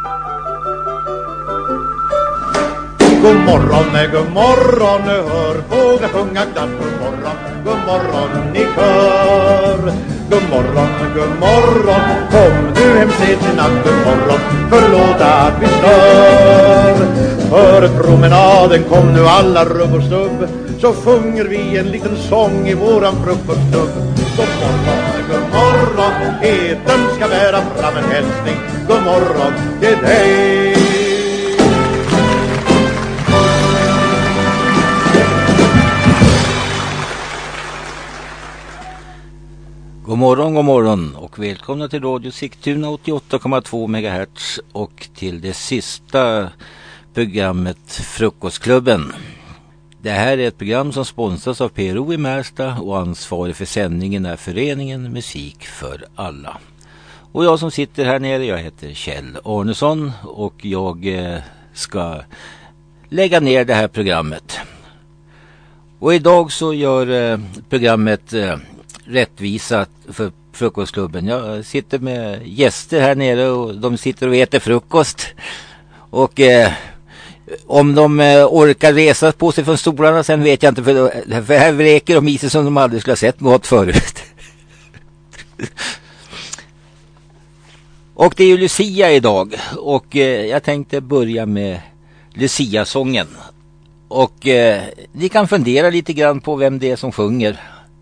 God morgon, hör fåglar sjunga glatt. God morgon i kör. God morgon, kom du hem sent i natt. God morgon, förlåt att vi stör. För promenaden kom nu alla rubb och stubb, så sjunger vi en liten sång i våran frukoststubb. God morgon, eten ska bära fram en hälsning. God morgon till dig. God morgon och välkomna till Radio Sigtuna 88,2 MHz och till det sista programmet Frukostklubben. Det här är ett program som sponsras av PRO i Märsta och ansvarig för sändningen är föreningen Musik för alla. Och jag som sitter här nere, jag heter Kjell Arnesson och jag ska lägga ner det här programmet. Och idag så gör programmet rättvisa för frukostklubben. Jag sitter med gäster här nere och de sitter och äter frukost. Och om de orkar resa på sig från stolarna sen vet jag inte, för här vräker de i sig som de aldrig skulle ha sett något förut. Och det är ju Lucia idag och jag tänkte börja med Lucia-sången. Och ni kan fundera lite grann på vem det är som sjunger.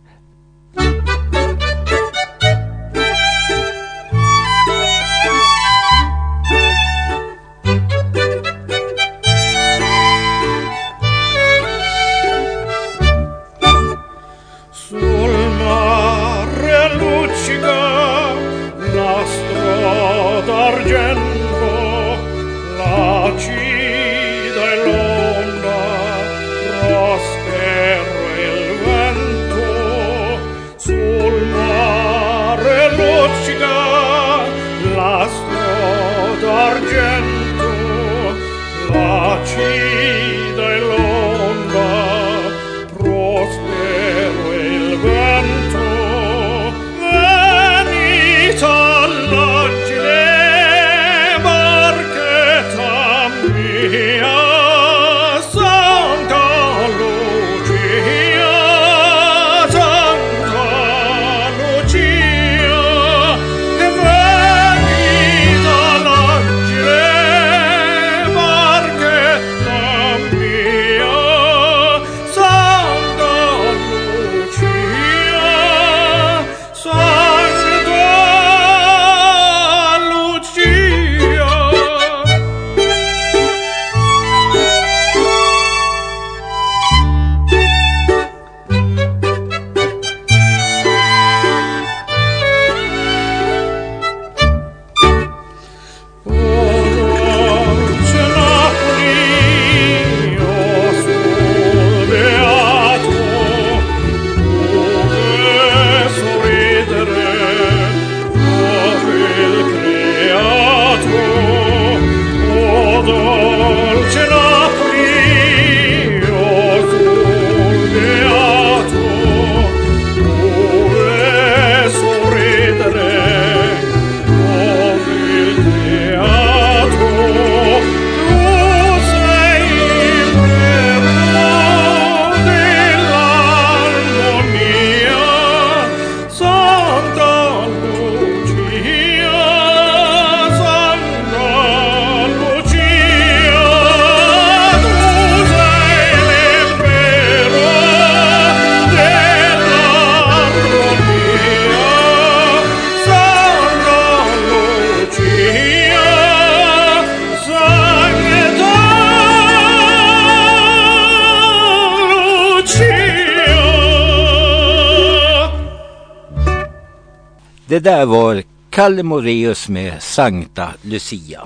Det där var Kalle Moraeus med Sankta Lucia.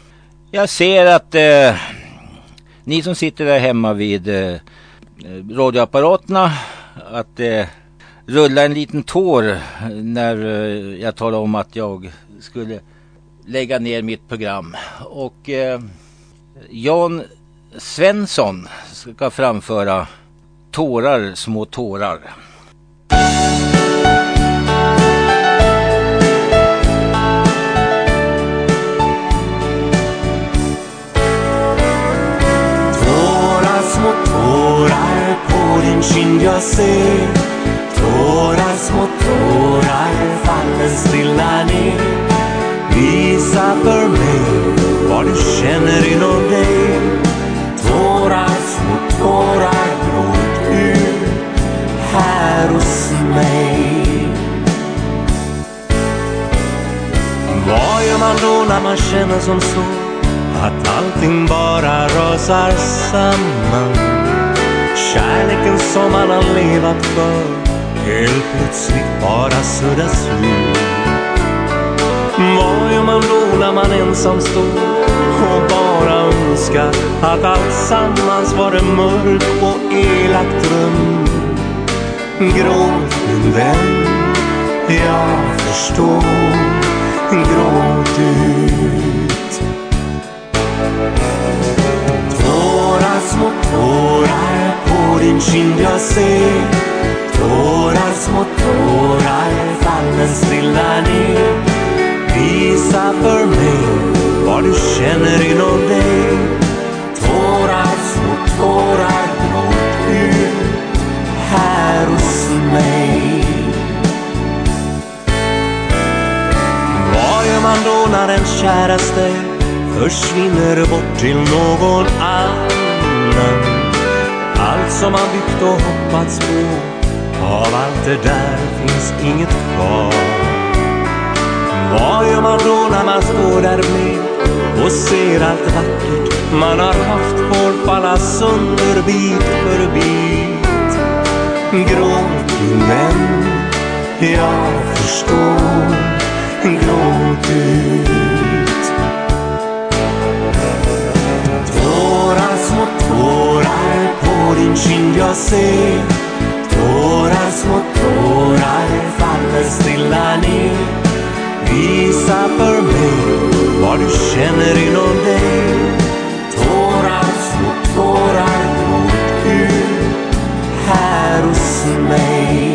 Jag ser att ni som sitter där hemma vid radioapparaterna att rulla en liten tår när jag talar om att jag skulle lägga ner mitt program. Och Jan Svensson ska framföra Tårar, små tårar. kind jag ser. Tårar, små tårar faller stilla ner. Visa för mig vad du känner inom dig. Tårar, små tårar, gråt ut här hos mig. Vad gör man då när man känner som så, att allting bara rasar samman? Kärleken som man har levat för helt plötsligt bara suddas ut. Vad gör man då när man ensam står och bara önskar att allt sammans var en mörk och elakt rum? Gråt min vän, jag förstår. Gråt ut. Tårar, små tårar på din kind jag ser. Tårar, små tårar faller stilla ner. Visa för mig vad du känner inom dig. Tårar, små tårar, gråt ut här hos mig. Vad gör man då när den käraste försvinner bort till någon annan? Allt som man byggt och hoppats på, av allt det där finns inget kvar. Vad gör man då när man står där med och ser allt vackert man har haft får falla sönder bit för bit? Gråt min vän, jag förstår. Gråt ut. Tårar, små tårar på din kind jag ser. Tårar, små tårar faller stilla ner. Visa för mig vad du känner inom dig. Tårar, små tårar, gråt ut här hos mig.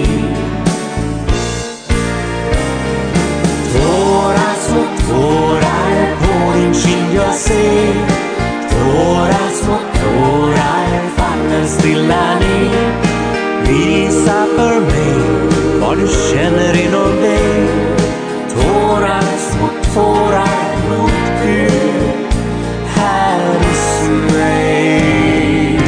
Tårar, små tårar på din kind jag ser. Tårar, små tårar faller stilla ner. Visa för mig vad du känner inom dig. Tårar, små tårar, gråt ut här hos mig.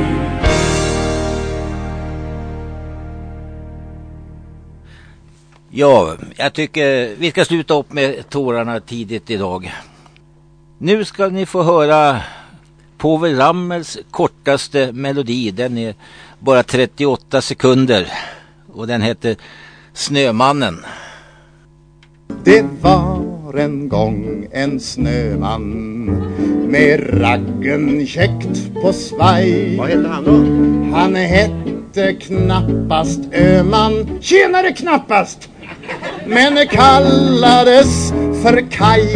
Ja, jag tycker vi ska sluta upp med tårarna tidigt idag. Nu ska ni få höra Povel Ramels kortaste melodi. Den är bara 38 sekunder och den heter Snömannen. Det var en gång en snöman med raggen käckt på svaj. Vad hette han då? Han hette knappast Öman, tjenare knappast, men kallades för Kaj.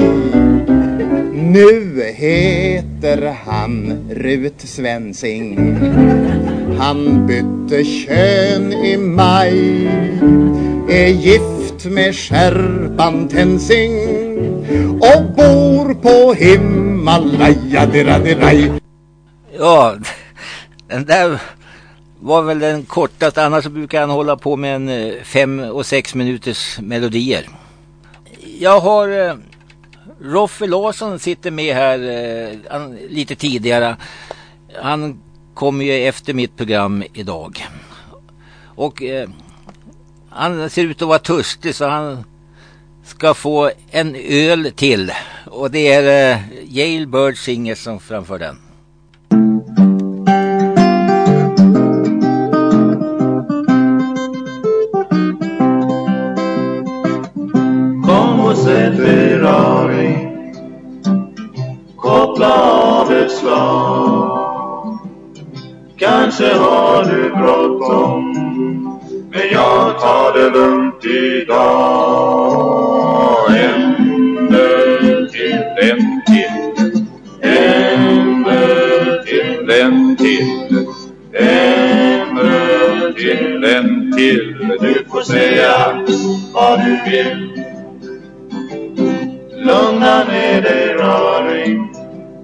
Nu heter han Rut Svensing. Han bytte kön i maj, är gift med Skärpan Tensing och bor på Himalaya. Ja, den där var väl den kortaste. Annars brukar han hålla på med en 5 och 6 minuters melodier. Jag har Roffe Larsson sitter med här lite tidigare. Han kommer ju efter mitt program idag. Och han ser ut att vara törstig så han ska få en öl till. Och det är Jailbird Singers som framför den. Kom och sätt Ferrari, koppla av ett slag. Kanske har du bråttom, men jag tar det lugnt idag. En öl till, en till, en öl till, en till, en öl till, en till. Du får säga vad du vill. Lugna ner dig raring,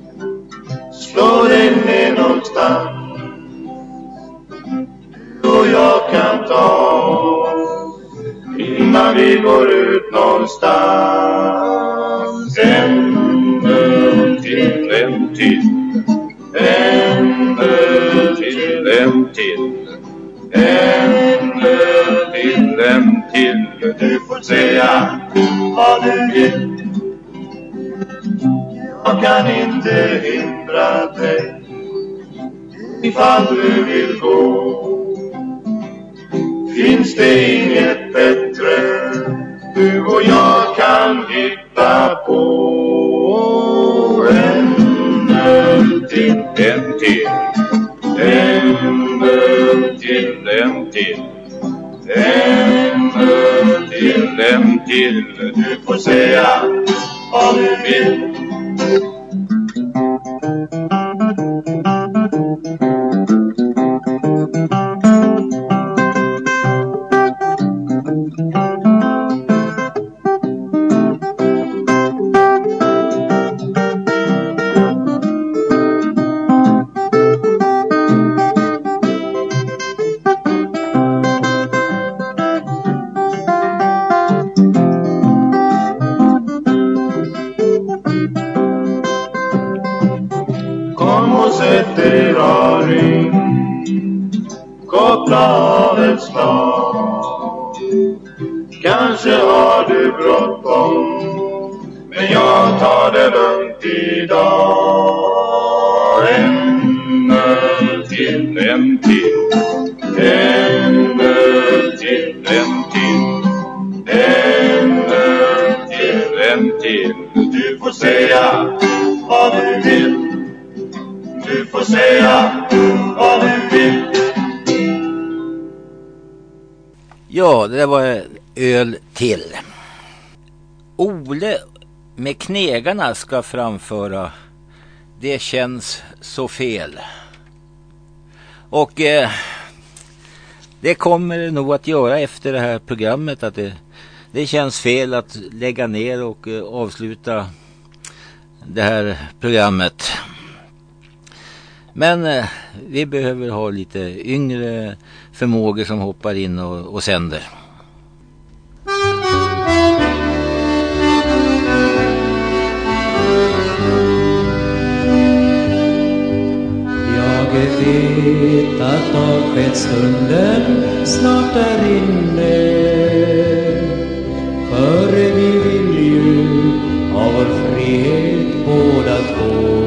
slå dig ner någonstans. Du och går ut någonstans. En öl till, en till. En öl till, en till. En öl till, en till. Du får säga vad du vill. Jag kan inte hindra dig ifall du vill gå. Finns det inget bättre du och jag kan hitta på? En öl till, en till. En öl till, en till. En öl till, en till. Du får säga vad du vill. Kanske har du bråttom, men jag tar det lugnt idag. En öl till, en till. En öl till, en till. En öl till, en till. Du får säga vad du vill. Du får säga vad du vill. Ja, det var öl till. Ole med knegarna ska framföra Det känns så fel. Och det kommer det nog att göra efter det här programmet, att det känns fel att lägga ner och avsluta det här programmet. Men vi behöver ha lite yngre förmågor som hoppar in och sänder. Jag vet att avskedsstunden snart är inne, för vi vill ju av vår frihet båda två.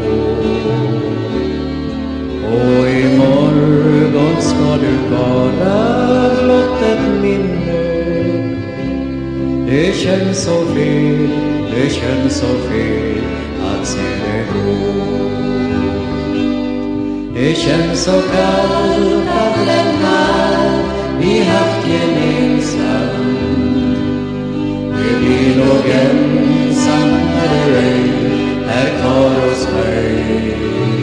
Och imorgon ska du vara blott ett minne. Det känns så fel, det känns så fel att se det gå. Det känns så kallt att lämna vi haft gemensamt. Det blir nog ensamt när du ej är kvar hos mig.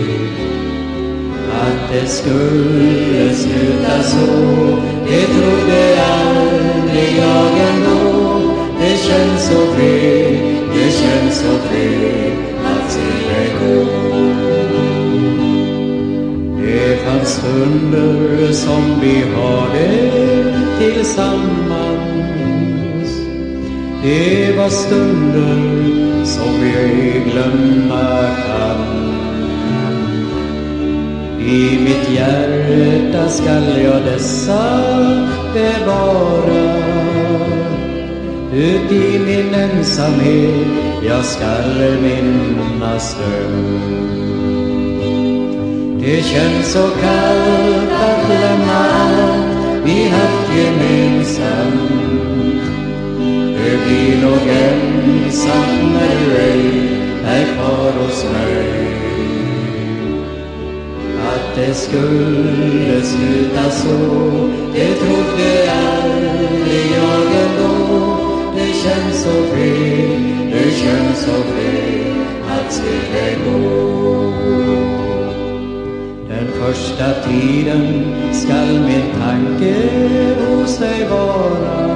Att det skulle sluta så, det trodde aldrig jag ändå. Det känns så fel, det känns så fel att se det gå. Det fanns stunder som vi hade tillsammans. Det var stunder som vi ej glömma kan. I mitt hjärta skall jag dessa bevara. Ut i min ensamhet jag skall minnas dem. Det känns så kallt att glömma vi haft gemensamt. Det blir nog ensamt när du ej är kvar hos mig. Att det skulle sluta så, det trodde aldrig jag ändå. Det känns så fel, det känns så fel att se det gå. Den första tiden skall min tanke hos dig vara.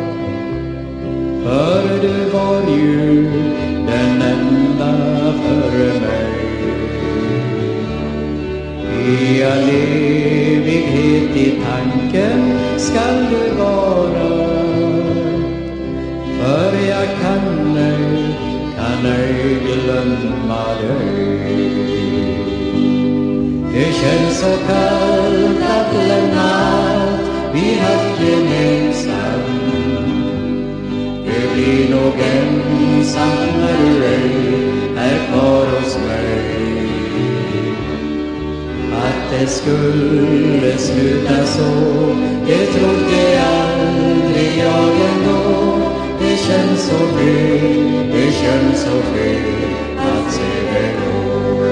För du var ju den enda för mig. I all evighet i tanken skall du vara. kan ej glömma dig. Det känns så kallt att lämna allt vi haft gemensamt. Det blir nog ensamt när du ej är kvar hos mig. Att det skulle sluta så, det trodde aldrig jag ändå. Det känns så fel, det känns så fel att se det gå.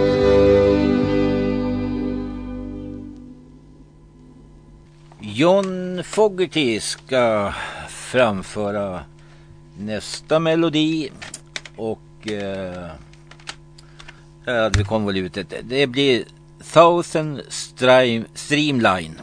John Fogerty ska framföra nästa melodi och här hade vi konvolutet. Det blir Thousand Streamline.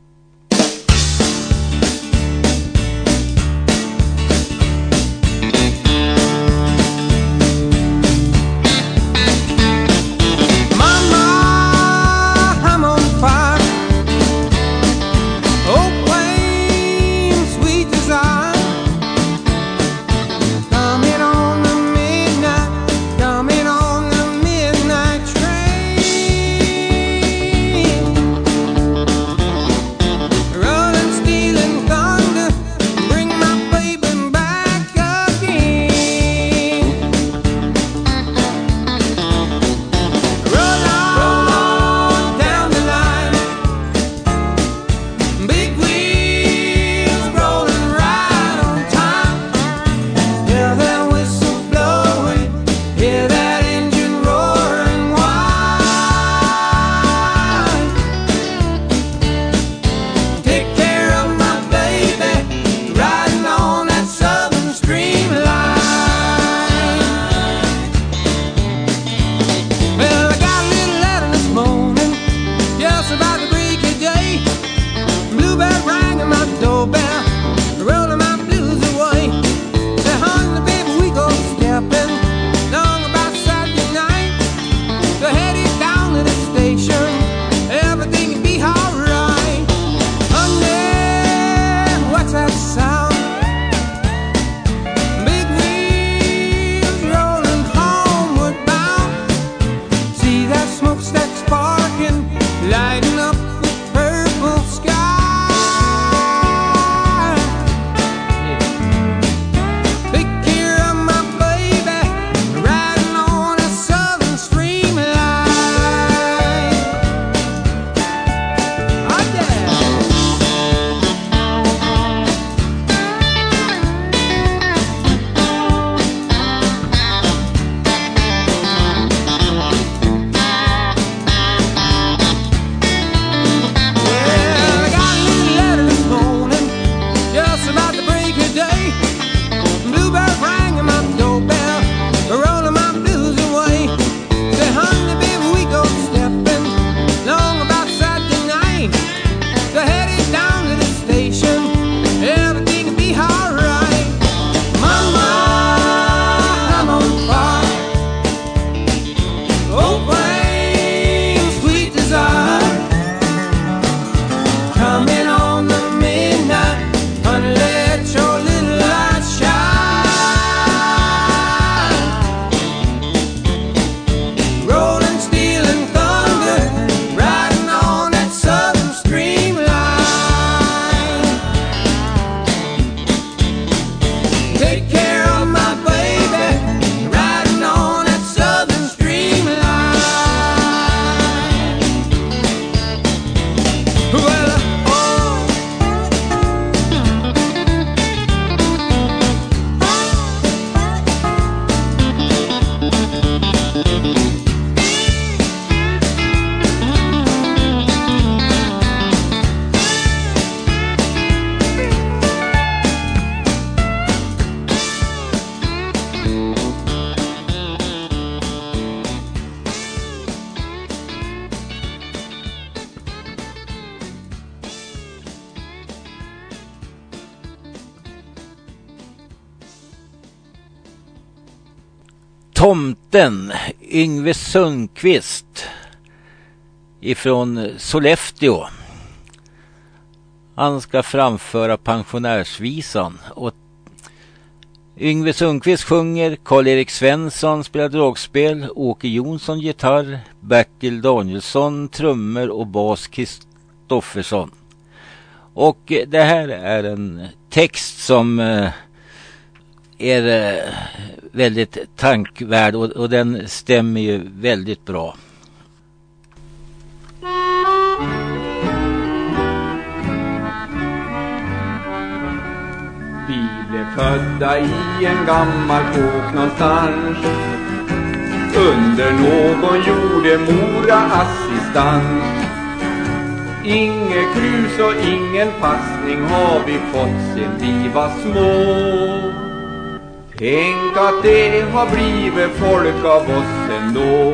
Tomten, Yngve Sundqvist ifrån Sollefteå. Han ska framföra pensionärsvisan och Yngve Sundqvist sjunger, Karl-Erik Svensson spelar dragspel, Åke Jonsson gitarr, Bertil Danielsson trummor och bas Kristoffersson. Och det här är en text som är väldigt tankvärd och den stämmer ju väldigt bra. Vi blev födda i en gammal kåk någonstans. Under någon gjorde Mora assistans. Ingen krus och ingen passning har vi fått sen vi var små. Tänk att det har blivit folk av oss ändå.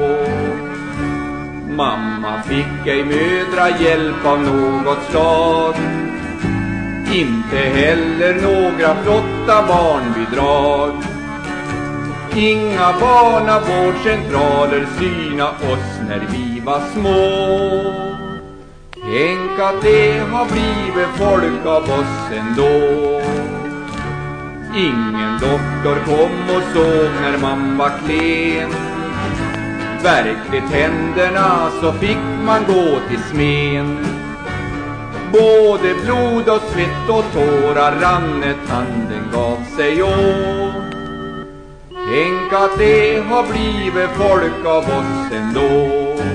Mamma fick ej mödra hjälp av något slag. Inte heller några flotta barnbidrag. Inga barnavårdscentraler syna oss när vi var små. Tänk att det har blivit folk av oss ändå. Ingen doktor kom och såg när man var klen. Verkligt händerna så fick man gå till smen. Både blod och svett och tårar rann ett handen gav sig åt. Tänk att det har blivit folk av oss ändå.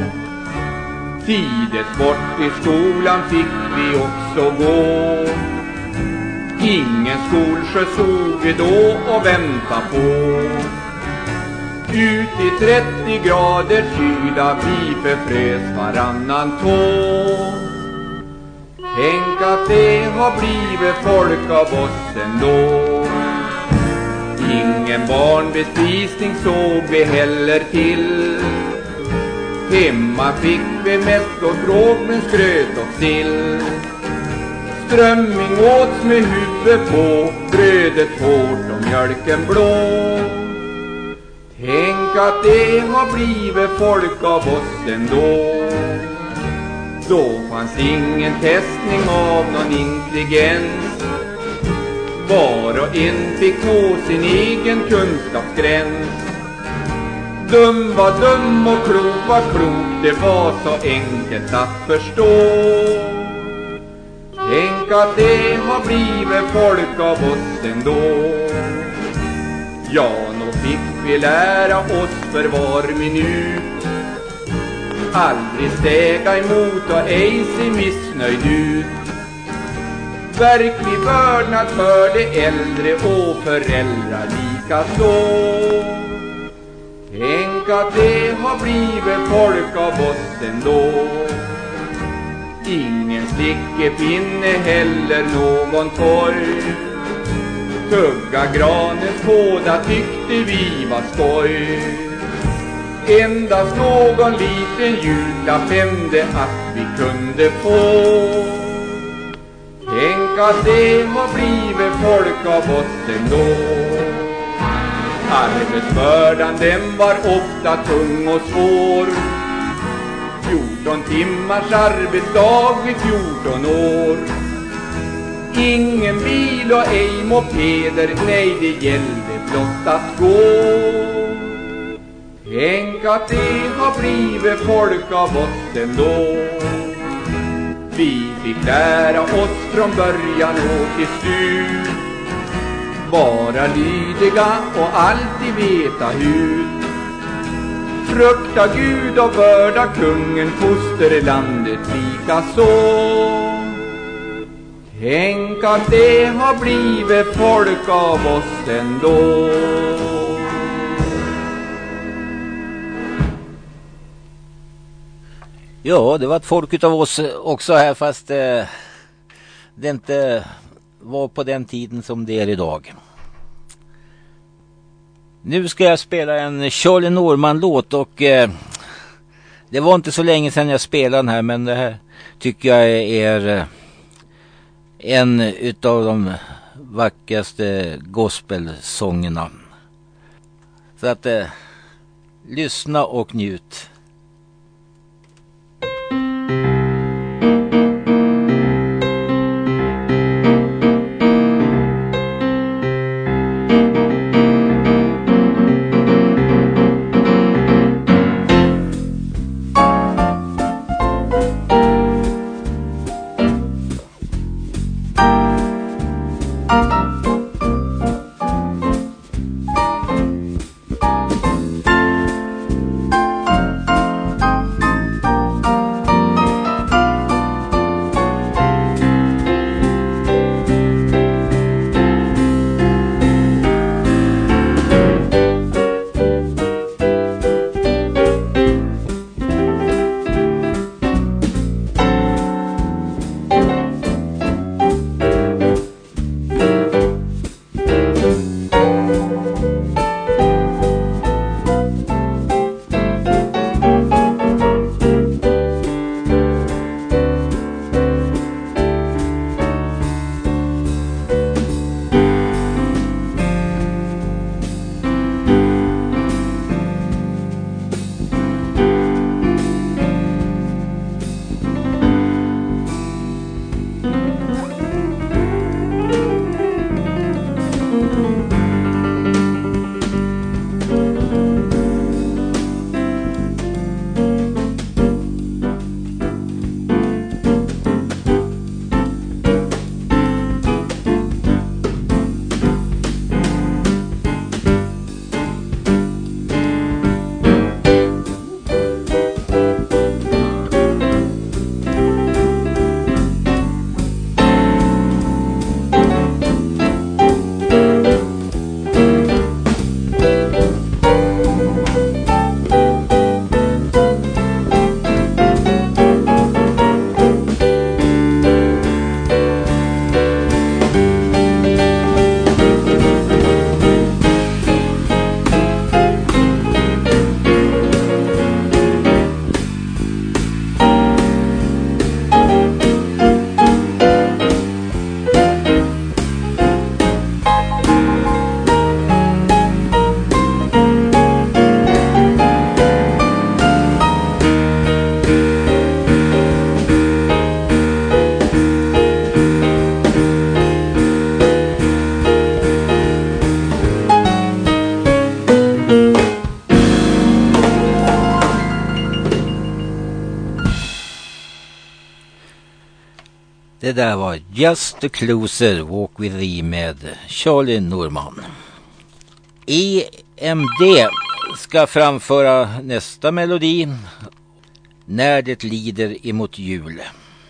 Tidigt bort i skolan fick vi också gå. Ingen skolskjuts såg vi då och vänta på. Ut i 30 grader kyla vi förfrös varannan tå. Tänk att det har blivit folk av oss ändå. Ingen barnbespisning såg vi heller till. Hemma fick vi mest och grågmens gröt och sill. Strömming åts med huvudet på, brödet hårt och mjölken blå. Tänk att det har blivit folk av oss ändå. Då fanns ingen testning av någon intelligens. Var och en fick nå sin egen kunskapsgräns. Dum var dum och klok var klok, det var så enkelt att förstå. Tänk att det har blivit folk av oss ändå. Ja, nå fick vi lära oss för var minut. Aldrig stega emot och ej se missnöjd ut. Verklig vördnad för de äldre och föräldrar lika så. Tänk att det har blivit folk av oss ändå. Ingen stickepinne heller någon torg. Tugga granens kåda tyckte vi var skoj. Endast någon liten julklapp hände att vi kunde få. Tänk att det har blivit folk av oss ändå. Arbetsbördan den var ofta tung och svår. 14 timmars arbetsdag vid 14 år. Ingen bil och ej mopeder, nej det gällde blott att gå. Tänk att det har blivit folk av oss ändå. Vi fick lära oss från början och till slut. Vara lydiga och alltid veta hut. Frukta Gud och vörda kungen, fosterlandet lika så. Tänk att det har blivit folk av oss ändå. Ja, det var ett folk utav oss också här, fast det inte var på den tiden som det är idag. Nu ska jag spela en Charlie Norman-låt och det var inte så länge sedan jag spelade den här, men det här tycker jag är en utav de vackraste gospelsångerna. Så att lyssna och njut. Det där var Just a Closer, Walk with Thee med Charlie Norman. EMD ska framföra nästa melodi, När det lider emot jul.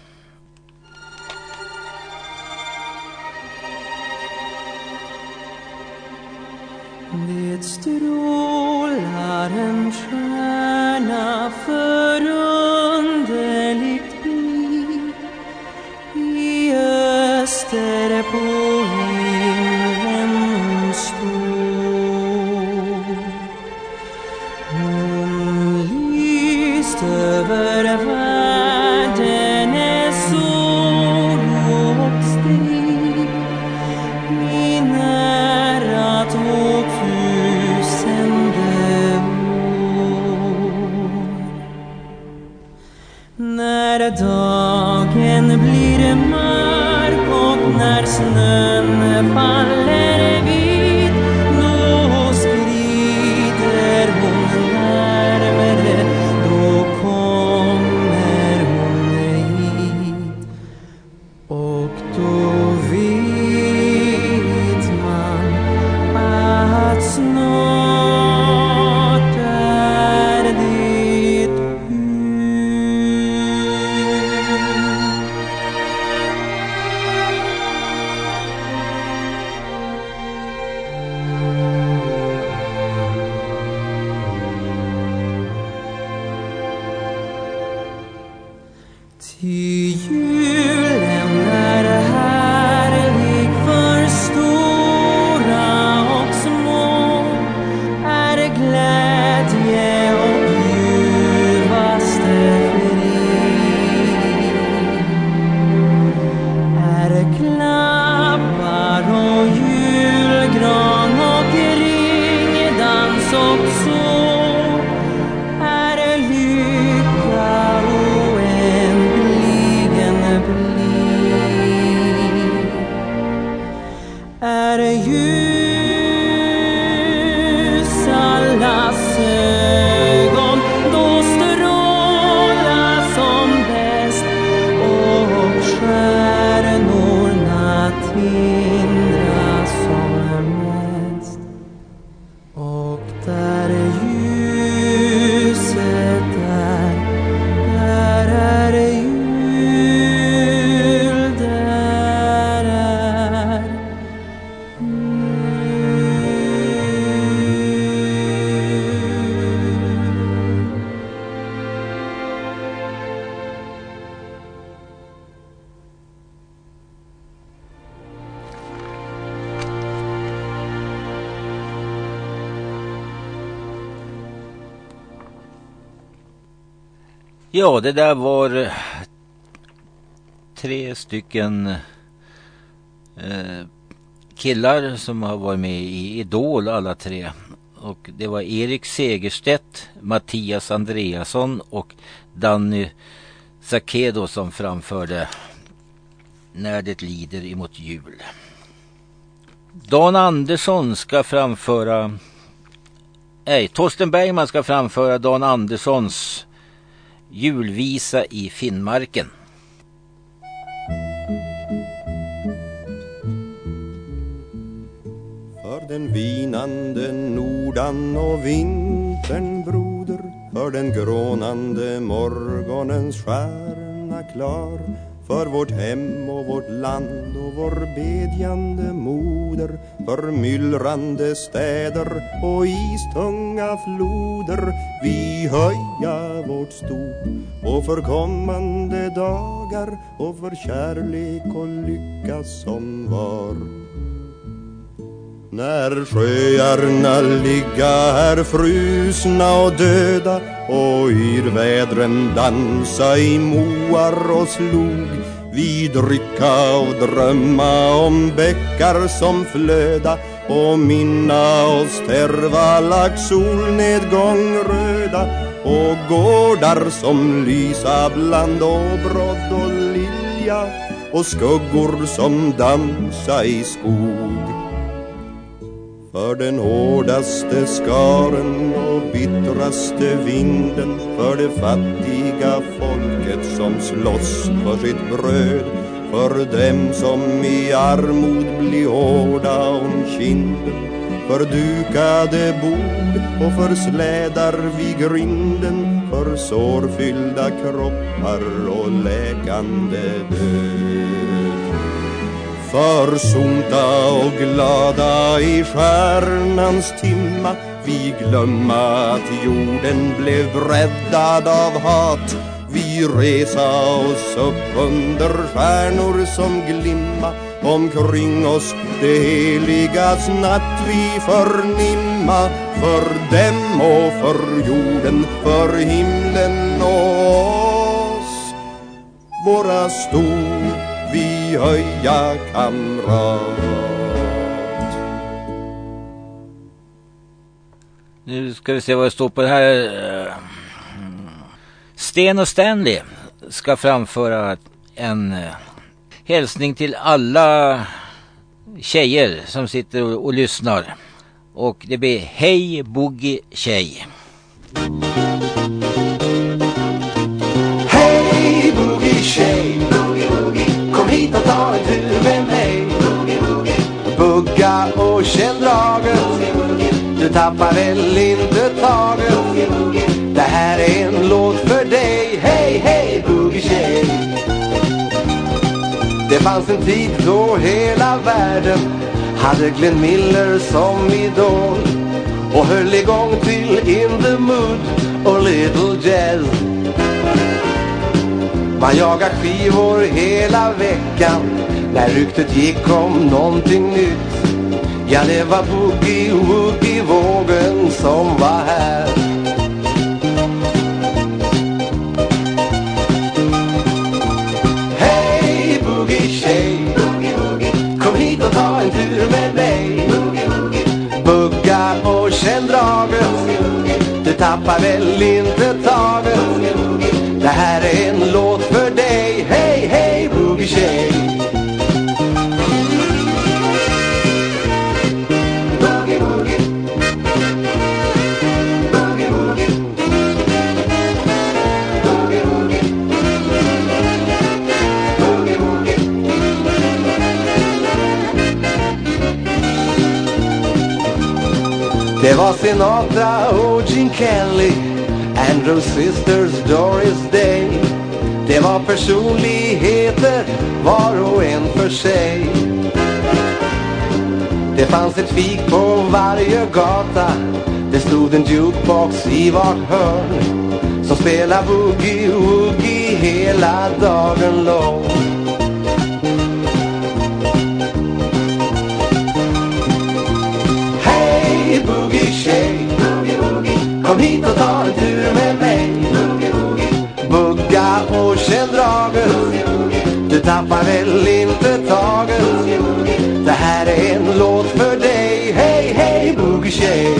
Det strålar en stjärna förunderligt blid i öster på himlen stor. Hon lyst över världen är sol och strid i nära 2000 år. När dagen blir mörk och när snön faller vit, då skrider hon närmare, då kommer hon hit. Och då vet man att snart är det jul. Ty julen är härlig för stora och små, är glädje och ljuvaste frid. Är klappar och julgran och ringdans och så, är lycka oändligen blir. Är ljus allas ögon, då strålar som bäst och stjärnorna tindrar som mest. Och där ljuset är, där är jul, där är Ja, det där var 3 stycken killar som har varit med i Idol alla 3. Och det var Erik Segerstedt, Mattias Andreasson och Danny Sakedo som framförde När det lider emot jul. Dan Andersson ska framföra... Torsten Bergman ska framföra Dan Anderssons julvisa i Finnmarken. För den vinande nordan och vintern broder, för den grånande morgonens stjärna klar, för vårt hem och vårt land och vår bedjande moder, för myllrande städer och istunga floder, vi höja vårt stort och för kommande dagar och för kärlek och lycka som var. När sjöarna ligga här frusna och döda och yrvädren dansa i moar och slog, vi drycka och drömma om bäckar som flöda och minna oss terva solnedgång röda och gårdar som lysa bland åbrott och lilja och skuggor som dansa i skog. För den hårdaste skaren och bittraste vinden, för det fattiga folket som slåss för sitt bröd, för dem som i armod blir hårda om kinden, för dukade bord och för slädar vid grinden, för sårfyllda kroppar och läkande död. Försonta och glada i stjärnans timma, vi glömma att jorden blev breddad av hat. Vi resa oss upp under stjärnor som glimma, omkring oss det heligas natt vi förnimma. För dem och för jorden, för himlen och oss, våra stod vi höja kamrat. Nu ska vi se vad det står på det här. Sten och Stanley ska framföra en hälsning till alla tjejer som sitter och lyssnar. Och det blir Hej Boogie Tjej. Hej Boogie Tjej, Boogie Boogie, kom hit och ta en tur med mig. Boogie Boogie, bugga och känn draget. Boogie Boogie, du tappar väl inte taget. Boogie Boogie, det här är en låt för dig. Hej, hej Boogie Tjej. Det fanns en tid då hela världen hade Glenn Miller som idol och höll igång till In the Mood och Little Jazz. Man jagar skivor hela veckan när ryktet gick om någonting nytt. Ja, det var boogie-woogie-vågen som var här. Hej Boogie Tjej, Boogie Boogie, kom hit och ta en tur med mig. Boogie Boogie, bugga och känn draget. Boogie Boogie, du tappar väl inte taget. Boogie Boogie, det här är en låt för dig. Hej, hej Boogie Tjej. Boogie Boogie, Boogie Boogie, Boogie Boogie, Boogie Boogie. Det var Sinatra och Gene Kelly, Andrews Sisters, Doris Day. Det var personligheter var och en för sig. Det fanns ett fik på varje gata, det stod en jukebox i vart hörn som spelade boogie-woogie hela dagen lång. Hej Boogie Tjej, Boogie Boogie, kom hit och ta en tur med mig. Boogie Boogie, bugga och känn draget. Boogie Boogie, du tappar väl inte taget. Boogie Boogie, det här är en låt för dig. Hej, hej Boogie Tjej.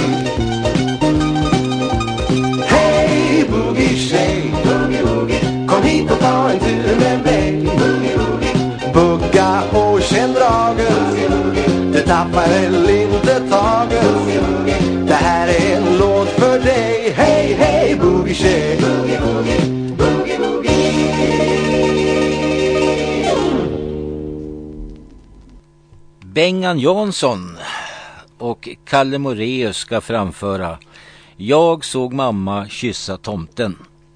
Hej Boogie Tjej, Boogie Boogie, kom hit och ta en tur med mig. Boogie Boogie, bugga och känn draget. Boogie Boogie, du tappar väl inte taget. Boogie Boogie, det här är en låt för dig. Hej, hej Boogie Tjej. Boogie Boogie, Boogie Boogie. Bengan Jansson och Kalle Moraeus ska framföra Jag såg mamma kyssa tomten.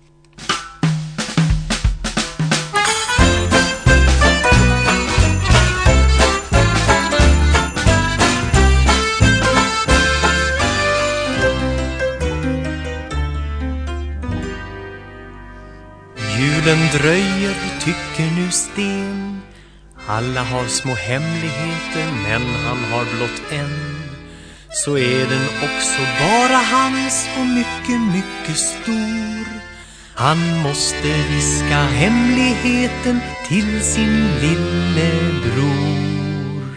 Julen dröjer, tycker nu Sten. Alla har små hemligheter, men han har blott en. Så är den också bara hans och mycket, mycket stor. Han måste viska hemligheten till sin lillebror.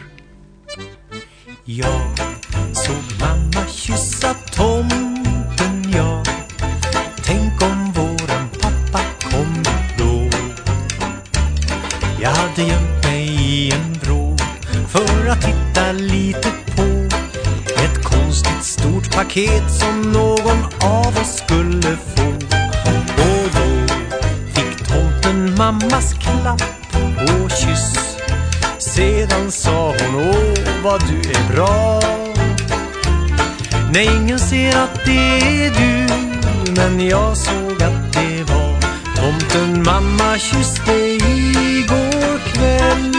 Jag såg mamma kyssa tomten, ja. Tänk om våran pappa kom då. Jag hade gömt mig i en vrå för att titta lite på ett konstigt stort paket som någon av oss skulle få. Och då fick tomten mammas klapp och kyss ser att det är du, men jag såg att det var tomten mamma kysste igår kväll.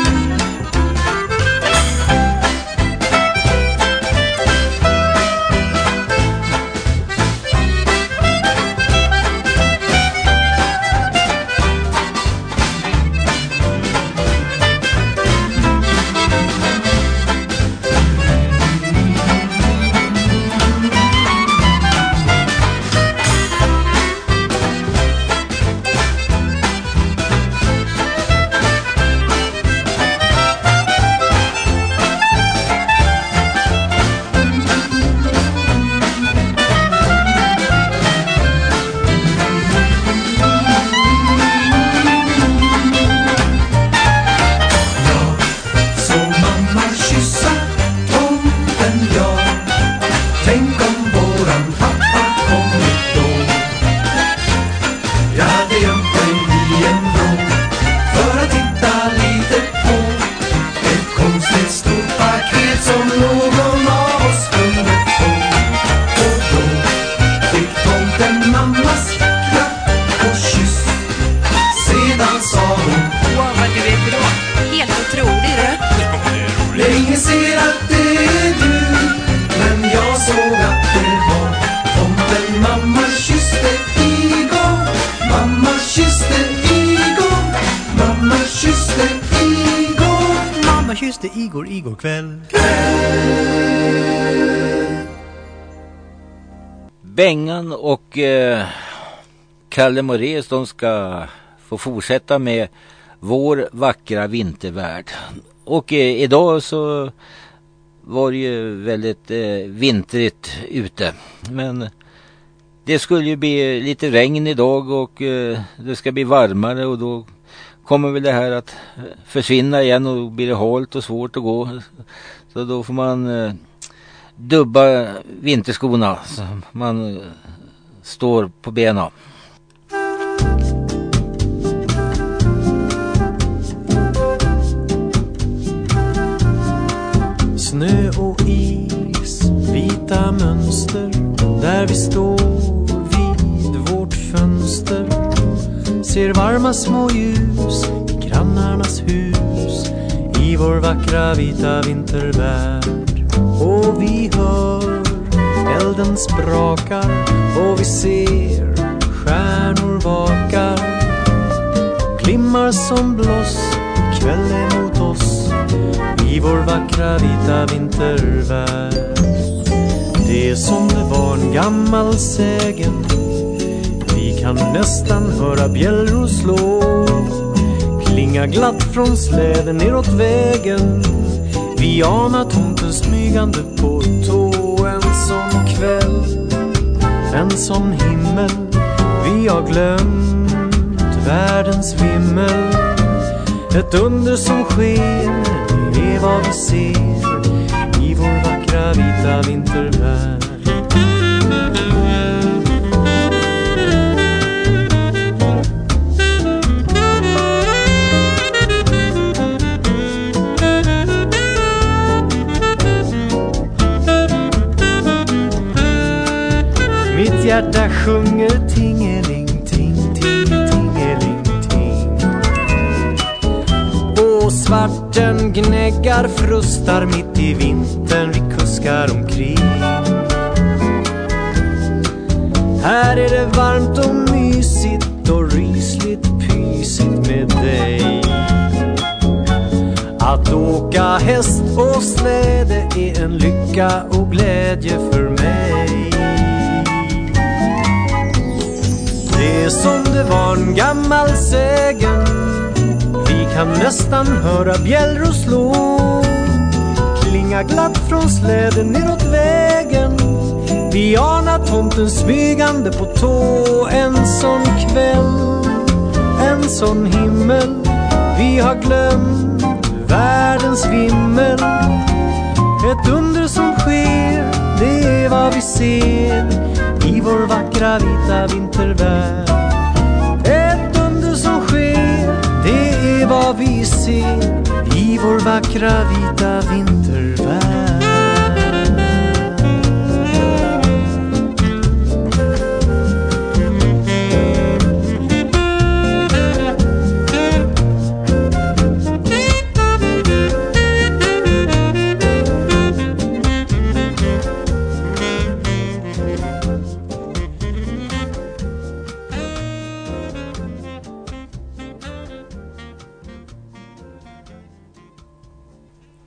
Igår kväll. Bengan och Kalle Moraeus, de ska få fortsätta med Vår vackra vintervärld. Och idag så var det ju väldigt vintrigt ute. Men det skulle ju bli lite regn idag och det ska bli varmare, och då kommer väl det här att försvinna igen och då blir det halt och svårt att gå. Så då får man dubba vinterskorna så man står på benen. Snö och is, vita mönster, där vi står vid vårt fönster. Ser varma små ljus i grannarnas hus, i vår vackra vita vintervärld. Och vi hör elden sprakar, och vi ser stjärnor vakar. Glimmar som bloss kvällen mot oss, i vår vackra vita vintervärld. Det är som det var en gammal sägen, vi kan nästan höra bjällror slå. Klinga glatt från släden neråt vägen, vi anar tomten smygande på tå. En sån kväll, en sån himmel, vi har glömt världens vimmel. Ett under som sker, det är vad vi ser i vår vackra vita vintervärld. Mitt hjärta sjunger tingeling, ting, ting, tingeling, ting. Och svarten gnäggar, frustar mitt i vintern, vi kuskar omkring. Här är det varmt och mysigt och rysligt pysigt med dig. Att åka häst och släde är en lycka och glädje för mig. Det är som det var en gammal sägen, vi kan nästan höra bjällror slå. Klinga glatt från släden neråt vägen, vi anar tomten smygande på tå. En sån kväll, en sån himmel, vi har glömt världens vimmel. Ett under som sker, det är vad vi ser i vår vackra vita vintervärld. Ett under som sker, det är vad vi ser i vår vackra vita vintervärld.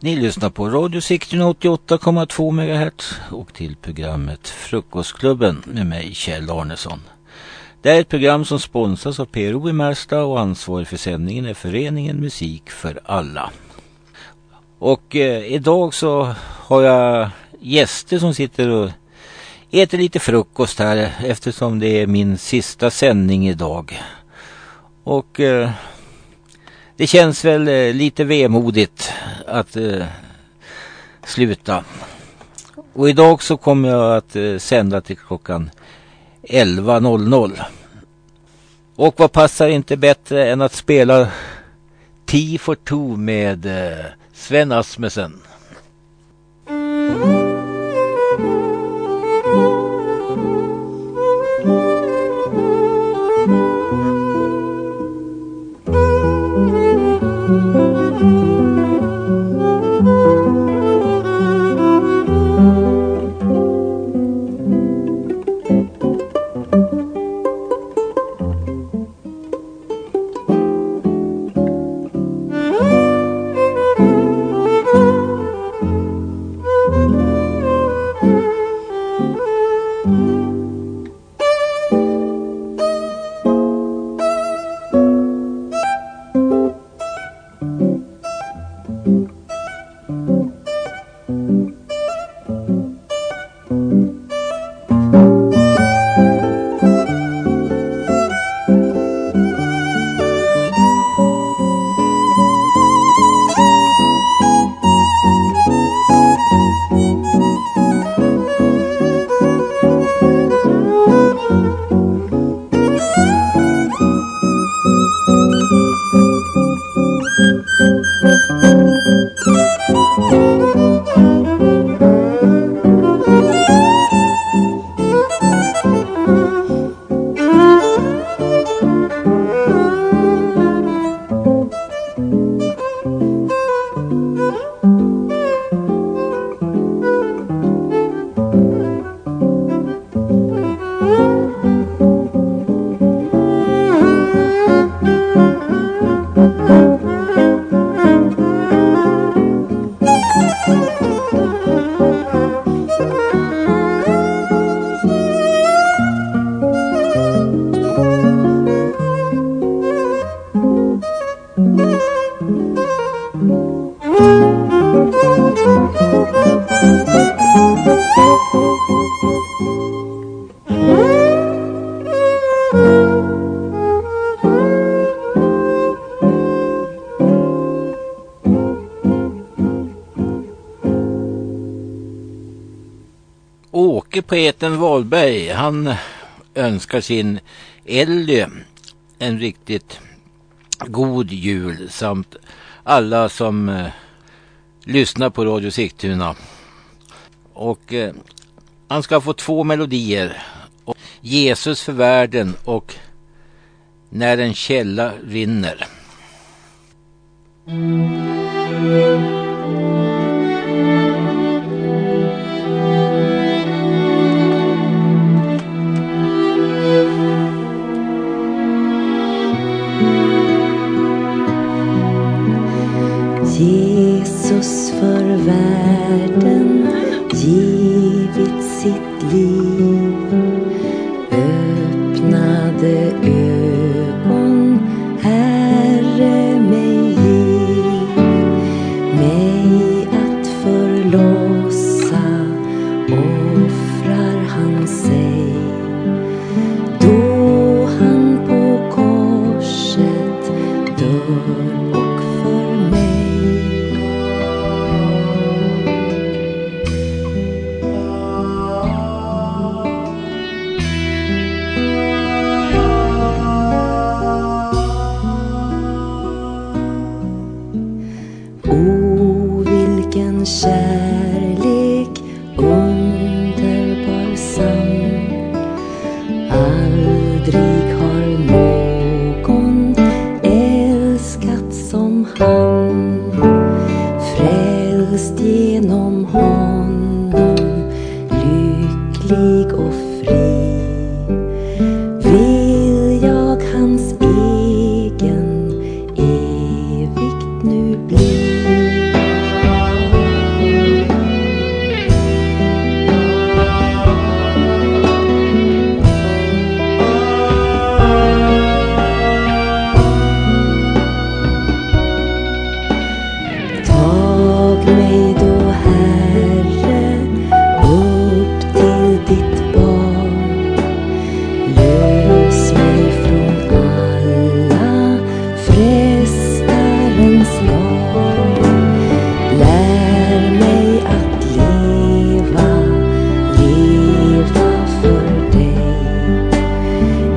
Ni lyssnar på Radio Sigtuna 88,2 MHz och till programmet Frukostklubben med mig Kjell Arnesson. Det är ett program som sponsras av PRO i Märsta och ansvarig för sändningen är Föreningen Musik för alla. Och idag så har jag gäster som sitter och äter lite frukost här eftersom det är min sista sändning idag. Och det känns väl lite vemodigt att sluta. Och idag så kommer jag att sända till klockan 11.00. Och vad passar inte bättre än att spela Tea for Two med Sven Asmussen. Poeten Wahlberg, han önskar sin Ellie en riktigt god jul samt alla som lyssnar på Radio Sigtuna. Och han ska få 2 melodier. Jesus för världen och När en källa rinner. Jesus för världen givit sitt liv, öppnade ögon, Herre mig giv, mig att förlossa, offrar han sig, då han på korset dör och för mig.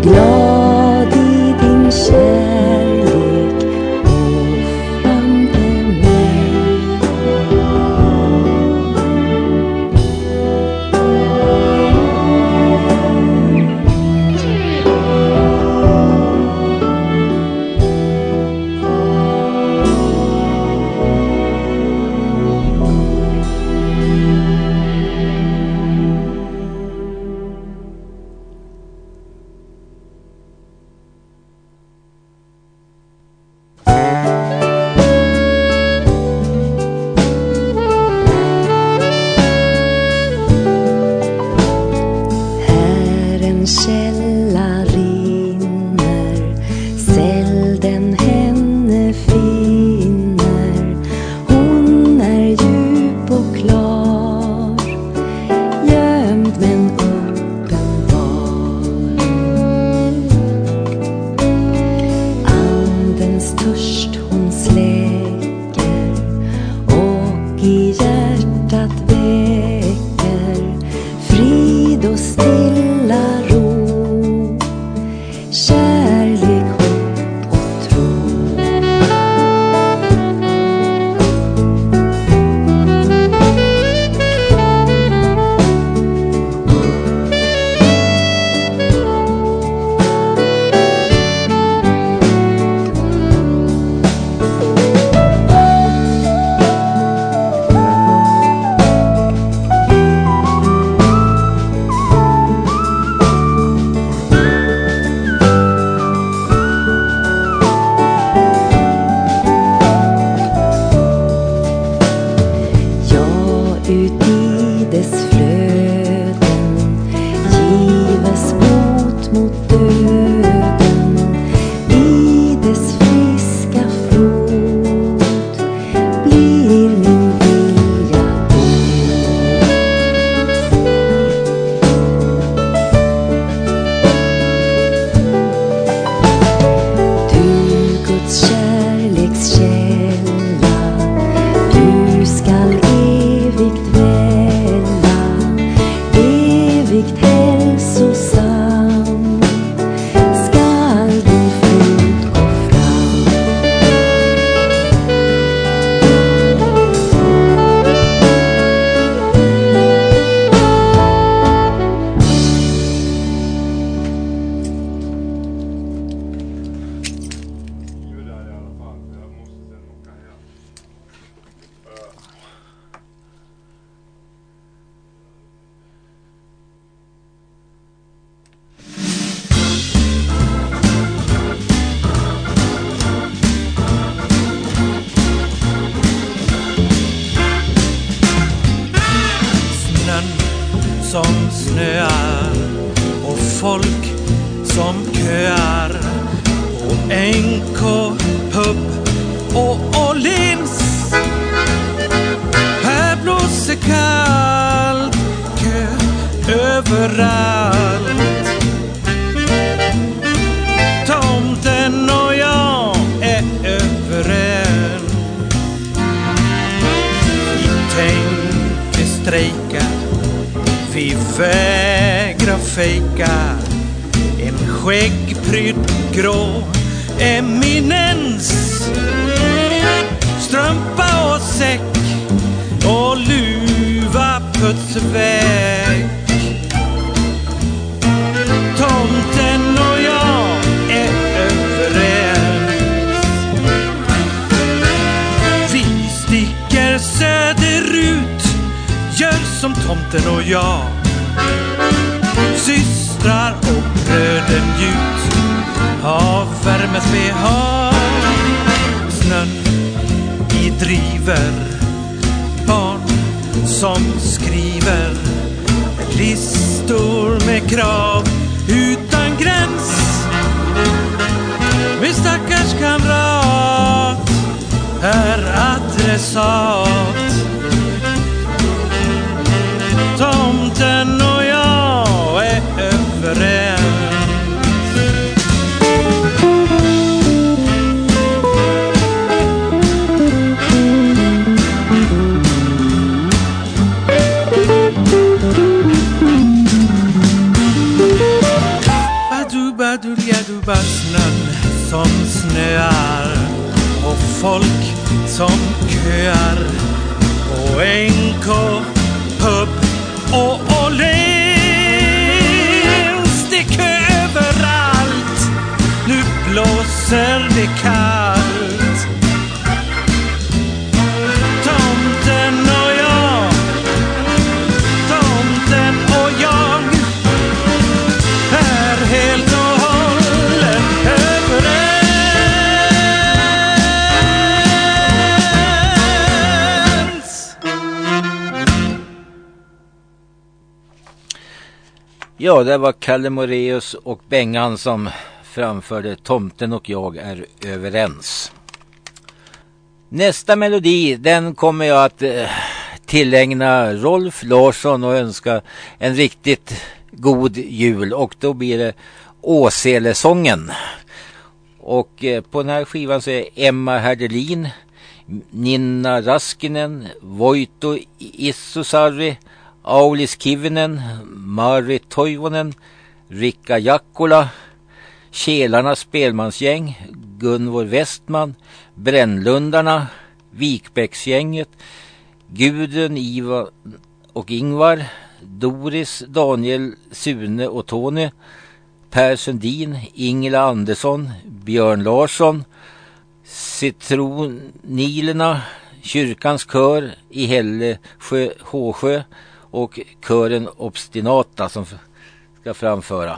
glad i din kärlek offrande mig. Här en källa rinner, sälden henne finner. Hon är djup och klar, gömd men uppenbar. Andens törst hon släcker och i hjärtat väcker frid och stilla ro, kärlek, hopp och tro. Ja, ut i dess flöden gives bot mot döden. I dess friska flod blir min vilja god. Du Guds kärlekskälla, du skall evigt välla, evigt hälsosam skall din frod gå fram. Snön som snöar och folk som köar på NK, pub och Åhléns. Här blåser kallt, kö överallt. Tomten och jag är överens. Vi tänker strejka, vi vägrar fejka. En skäggprydd grå eminens, strumpa och säck och luva puts väck. Tomten och jag är överens. Vi sticker söderut, gör som tomten och jag. Systrar och bröder njut av värmes vi har. Snön i driver, barn som skriver listor med krav utan gräns. Min stackars kamrat är adressat. Tomten och jag är överens. Badu Duba snön som snöar och folk som köar och NK, pub och Åhléns. Det är kö överallt, nu blåser det kallt. Tomten och jag, tomten och jag är helt och hållet överens. Ja, det var Kalle Moraeus och Bengan som framförde Tomten och jag är överens. Nästa melodi, den kommer jag att tillägna Rolf Larsson och önska en riktigt god jul. Och då blir det Åselesången. Och på den här skivan så är Emma Herdelin, Ninna Raskinen, Voito Issosarri, Aulis Kivinen, Mari Toivonen, Rikka Jakkola, Kälarnas spelmansgäng, Gunvor Westman, Brännlundarna, Vikbäcksgänget, Gudrun, Iva och Ingvar, Doris, Daniel, Sune och Tony, Per Sundin, Ingela Andersson, Björn Larsson, Citronilerna, Kyrkans kör i Hällesjö, Håsjö och kören Obstinata som ska framföra.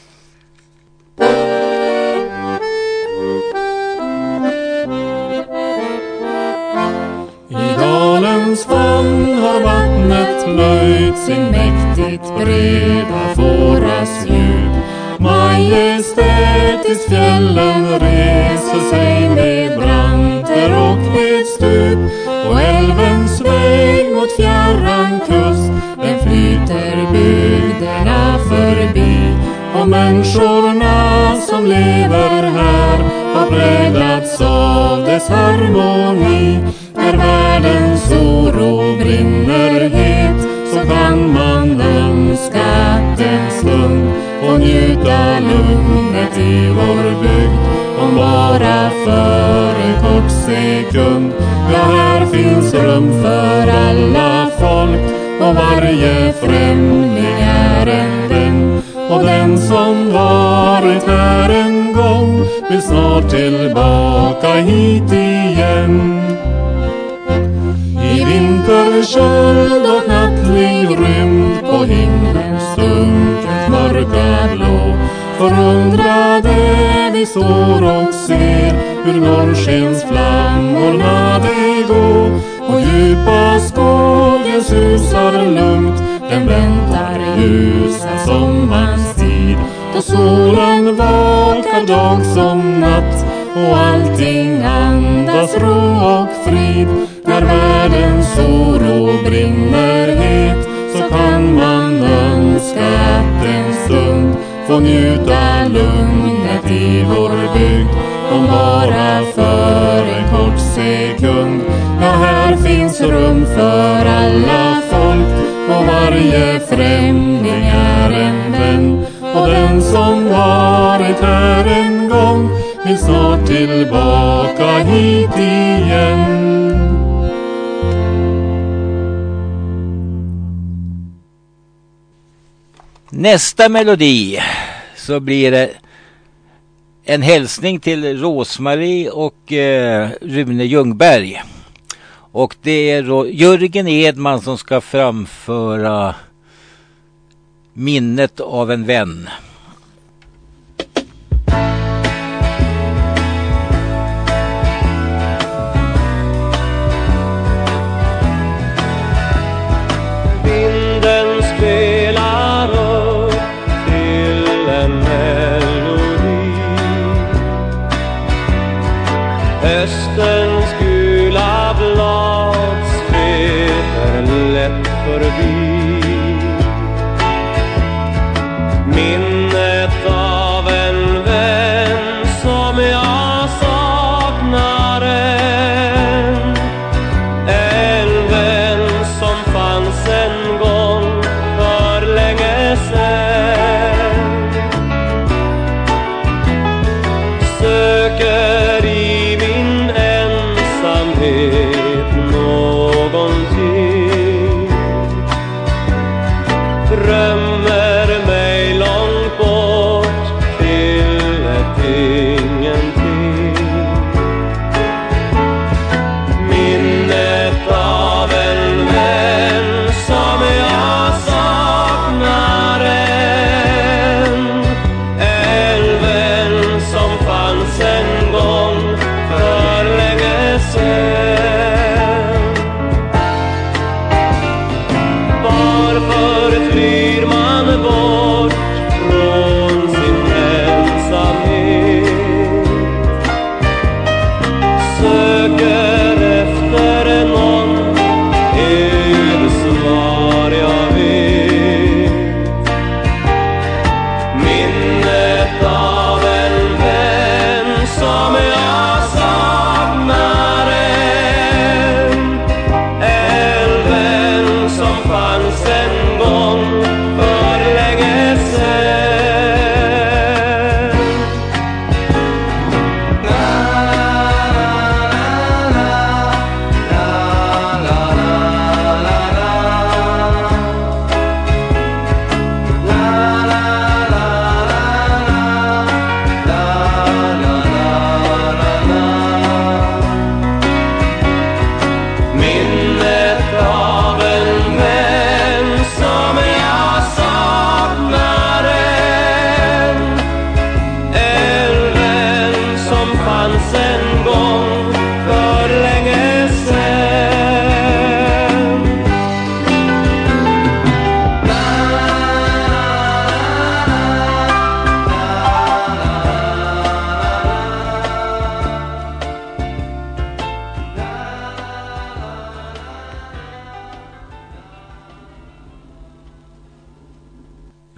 I dalens famn har vattnet plöjt sin mäktigt breda fåras djup. Majestätiskt fjällen reser sig med branter och med stup. Och älvens väg mot fjärran kust, den flyter bygderna förbi. Och människorna som lever här har präglats av dess harmoni. När världens oro brinner het, så kan man önska att en stund och njuta lugnet i vår bygd. Om bara för en kort sekund, ja, här finns rum för alla folk. Och varje främling är en vän, och den som varit här en gång vill snart tillbaka hit igen. I vinterköld och nattlig rymd på himlens dunkelt mörka blå, förundrade vi står och ser hur norrskens flammorna de gå. Och djupa skogen susar lugnt, den väntar ljusa sommarens tid. Då solen vakar dag som natt och allting andas ro och frid. När världens oro brinner het, så kan man önska att en stund få njuta lugnet i vår bygd. Om bara för en kort sekund, ja, här finns rum för alla folk. Och varje främling är en vän, och den som varit här en gång vill snart tillbaka hit igen. Nästa melodi så blir det en hälsning till Rosmarie och Rune Ljungberg. Och det är Jörgen Edman som ska framföra Minnet av en vän. Vinden spelar upp till en melodi. Höstens gula blad sveper lätt förbi. Min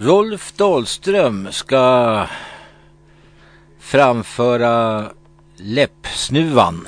Rolf Dahlström ska framföra Läppsnuvan.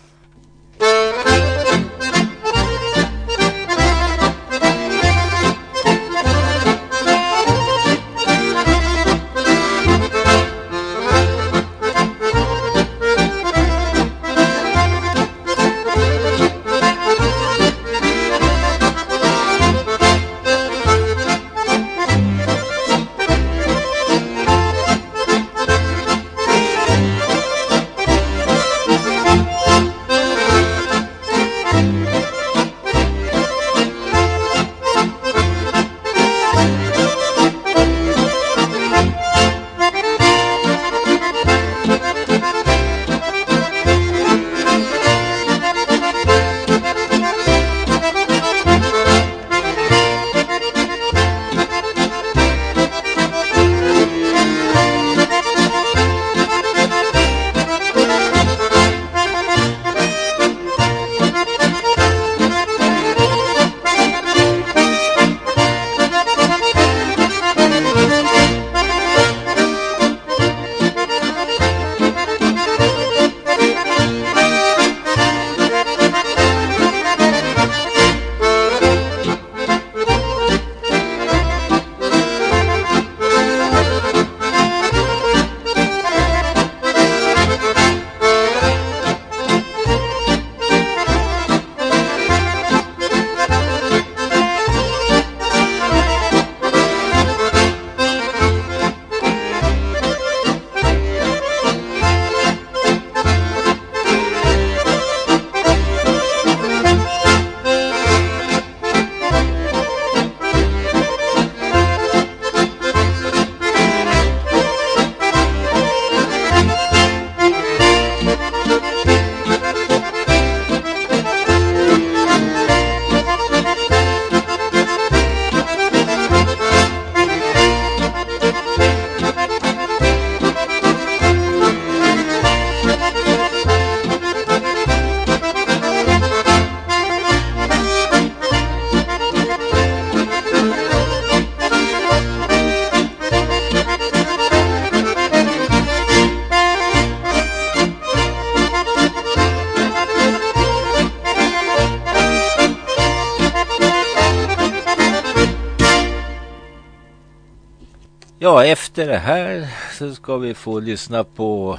Ja, efter det här så ska vi få lyssna på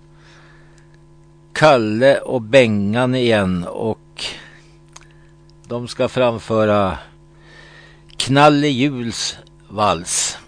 Kalle och Bengan igen, och de ska framföra Knalle Juls vals.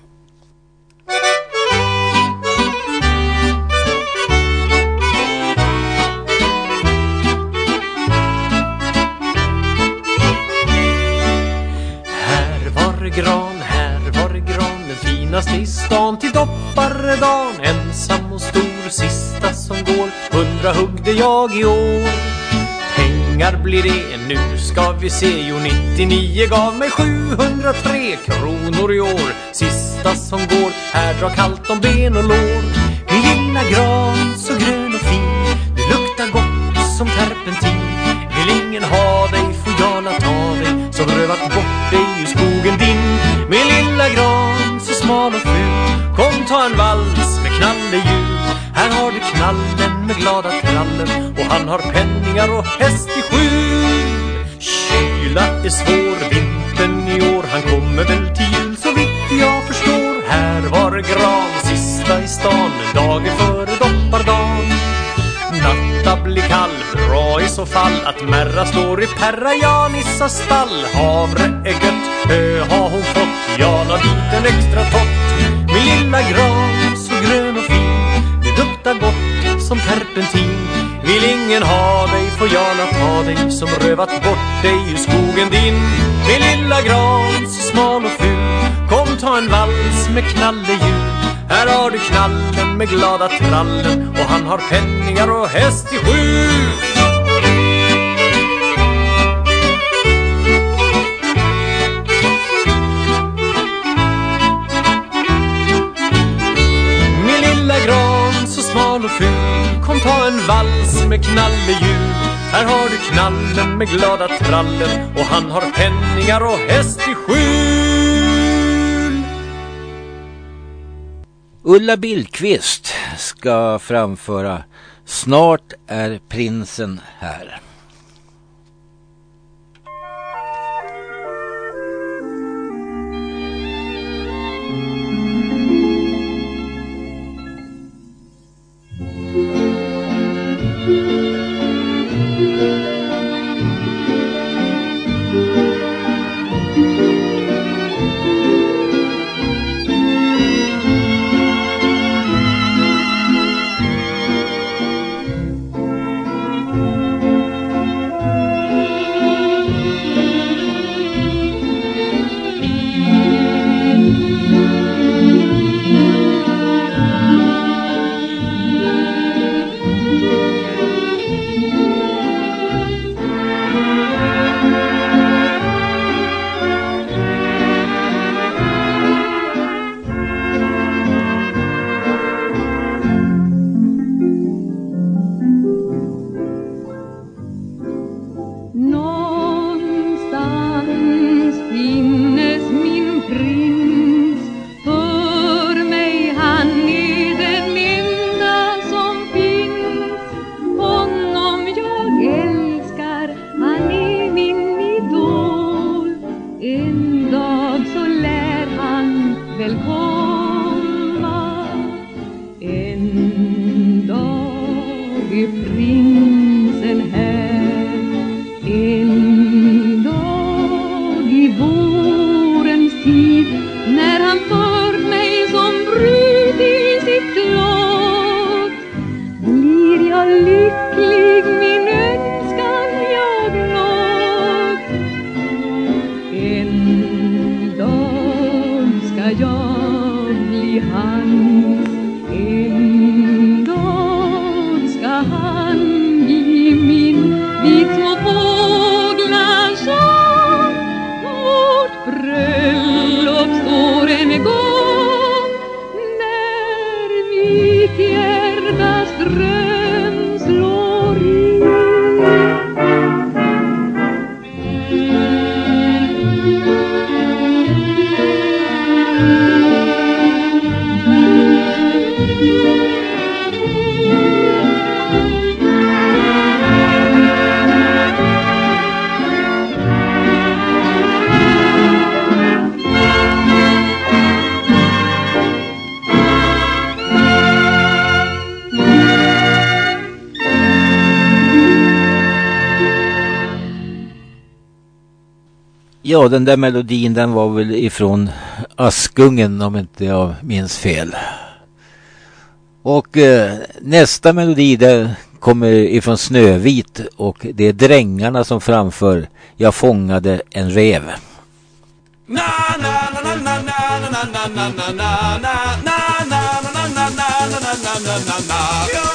Här var gran, den finaste i stan. Till dopparedan, ensam och stor, sista som går. 100 huggde jag i år. Pengar blir det, nu ska vi se. Jo, 99 gav mig 703 kronor i år. Sista som går, här drar kallt om ben och lår. Min lilla gran, så grön och fin, det luktar gott som terpentin. Vill ingen ha dig, får jag la ta dig, som rövat bort dig ur skogen din. Min lilla gran, så smal och ful, kom ta en vals med Knalle Jul. Här har du knallen med glada trallen, och han har penningar och häst i skjul. Kyla är svår, vintern i år, han kommer väl till jul så vitt jag förstår. Här var gran, sista i stan, dagen före doppardagen. Natta blir kall, bra i så fall att Merra står i Perra Janissas stall. Havre är gött, hö har hon fått, jag la dit en extra tott. Min lilla gran, så grön och fin, det luktar gott som terpentin. Vill ingen ha dig, får jag la ta dig, som rövat bort dig ur skogen din. Min lilla gran, så smal och ful, kom ta en vals med Knalle Jul. Här har du knallen med glada trallen, och han har penningar och häst i skjul. Min lilla gran, så smal och ful, kom ta en vals med Knalle Jul. Här har du knallen med glada trallen, och han har penningar och häst i skjul. Ulla Billqvist ska framföra Snart är prinsen här. Ja, den där melodin, den var väl ifrån Askungen om inte jag minns fel. Och nästa melodi där kommer ifrån Snövit och det är Drängarna som framför Jag fångade en rev. Na na na na na na na na na na na na na na na na.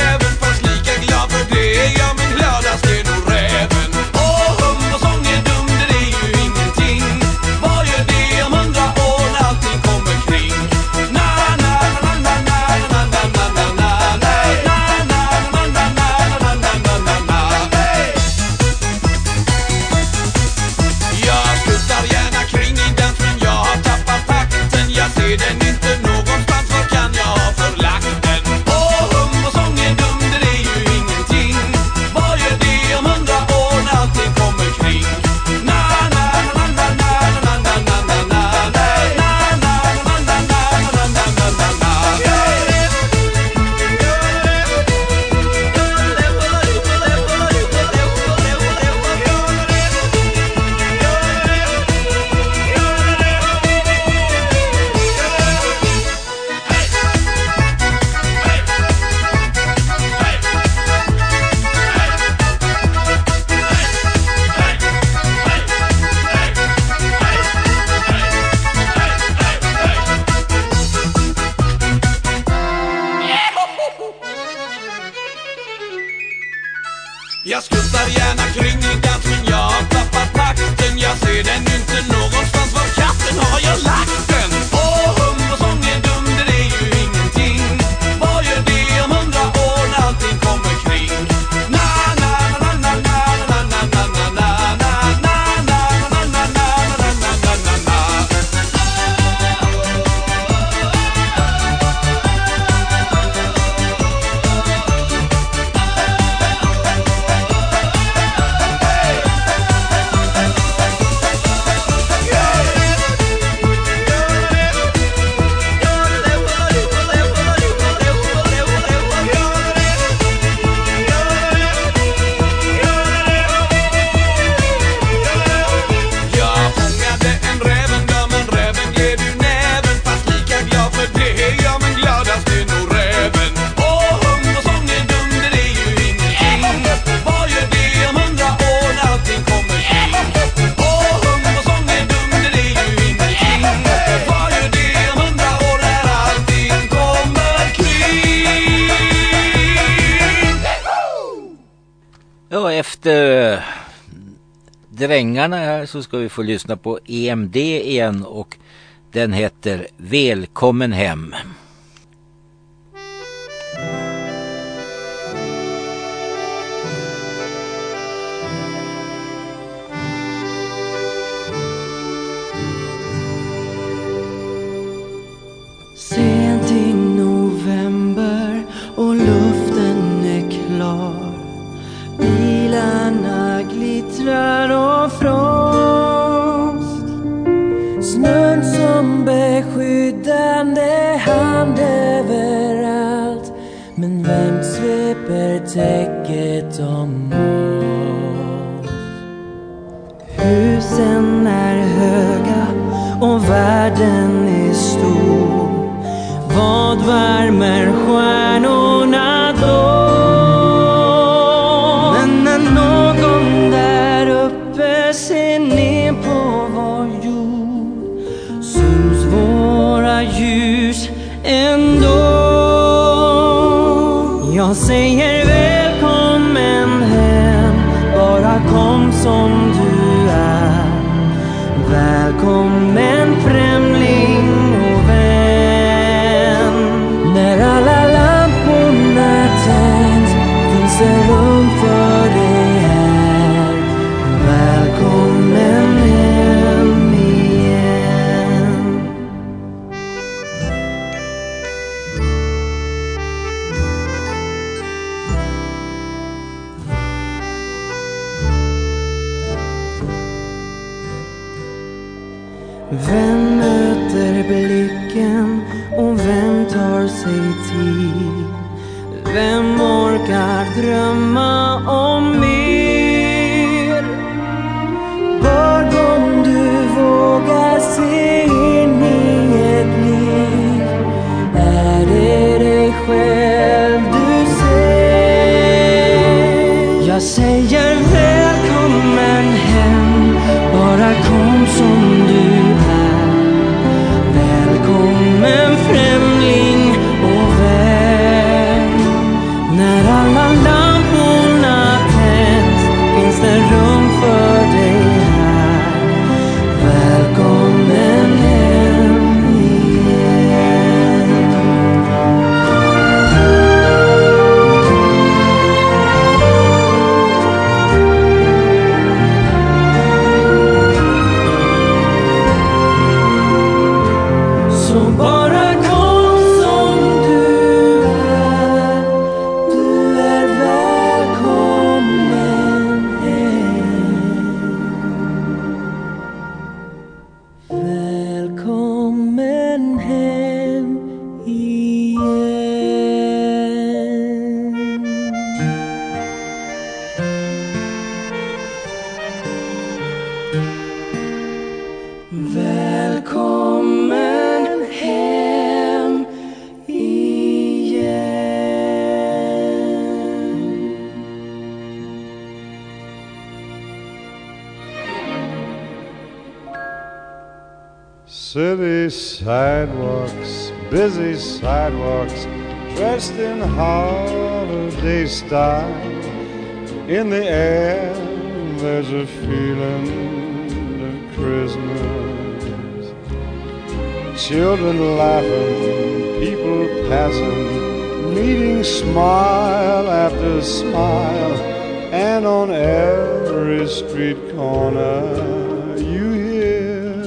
Ja, min lördagsdel och räven. Åh, hum och sång är dum. efter Drängarna här så ska vi få lyssna på EMD igen och den heter Välkommen hem. Sent i november och luften är klar. Bilarna glittrar av frost. Snön som beskyddande hand överallt. Men vem sveper täcket om oss? Husen är höga och världen är stor. Vad värmer stjärnorna då? Men när någon där uppe ser ner på vår jord syns våra ljus ändå. Jag säger välkommen hem, bara kom som du är. Välkommen främling och vän. När alla lamporna tänds finns det rum för dig här. Välkommen hem igen. Vem möter blicken och vem tar sig tid? Vem orkar drömma om mer? Var gång du vågar se in i ett liv är det dig själv du ser. Jag säger välkommen hem, bara kom som du är. Välkommen främling och vän. När alla lamporna tänds finns det rum för dig här. Välkommen hem igen. Så bara kom som du är välkommen hem. Välkommen hem igen. Välkommen hem igen. City sidewalks, busy sidewalks, dressed in holiday style. In the air, there's a feeling of Christmas. Children laughing, people passing, meeting smile after smile, and on every street corner you hear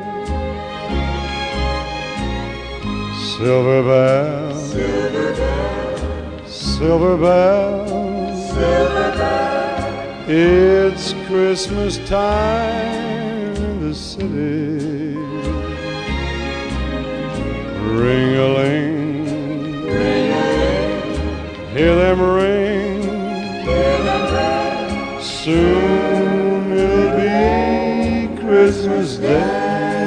silver bells, silver bells, silver bells, silver bells. It's Christmas time in the city. Ring-a-ling, ring-a-ling, hear them ring, hear them ring. Soon it'll be Christmas Day.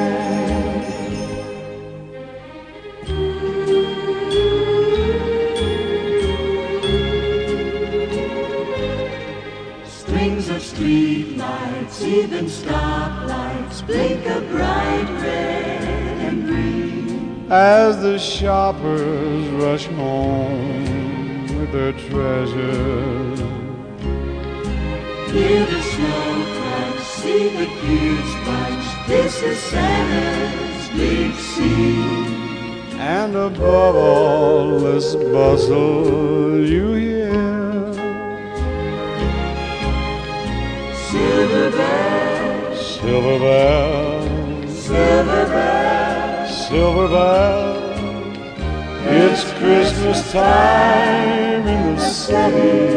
Strings of street lights, even stoplights, blink a bright red and green. As the shoppers rush home with their treasures, Hear the snow crash, see the dews bunch. This is Santa's big scene. And above all this bustle you hear silver bells, silver bells, silver bells, silver bells. It's Christmas time in the city.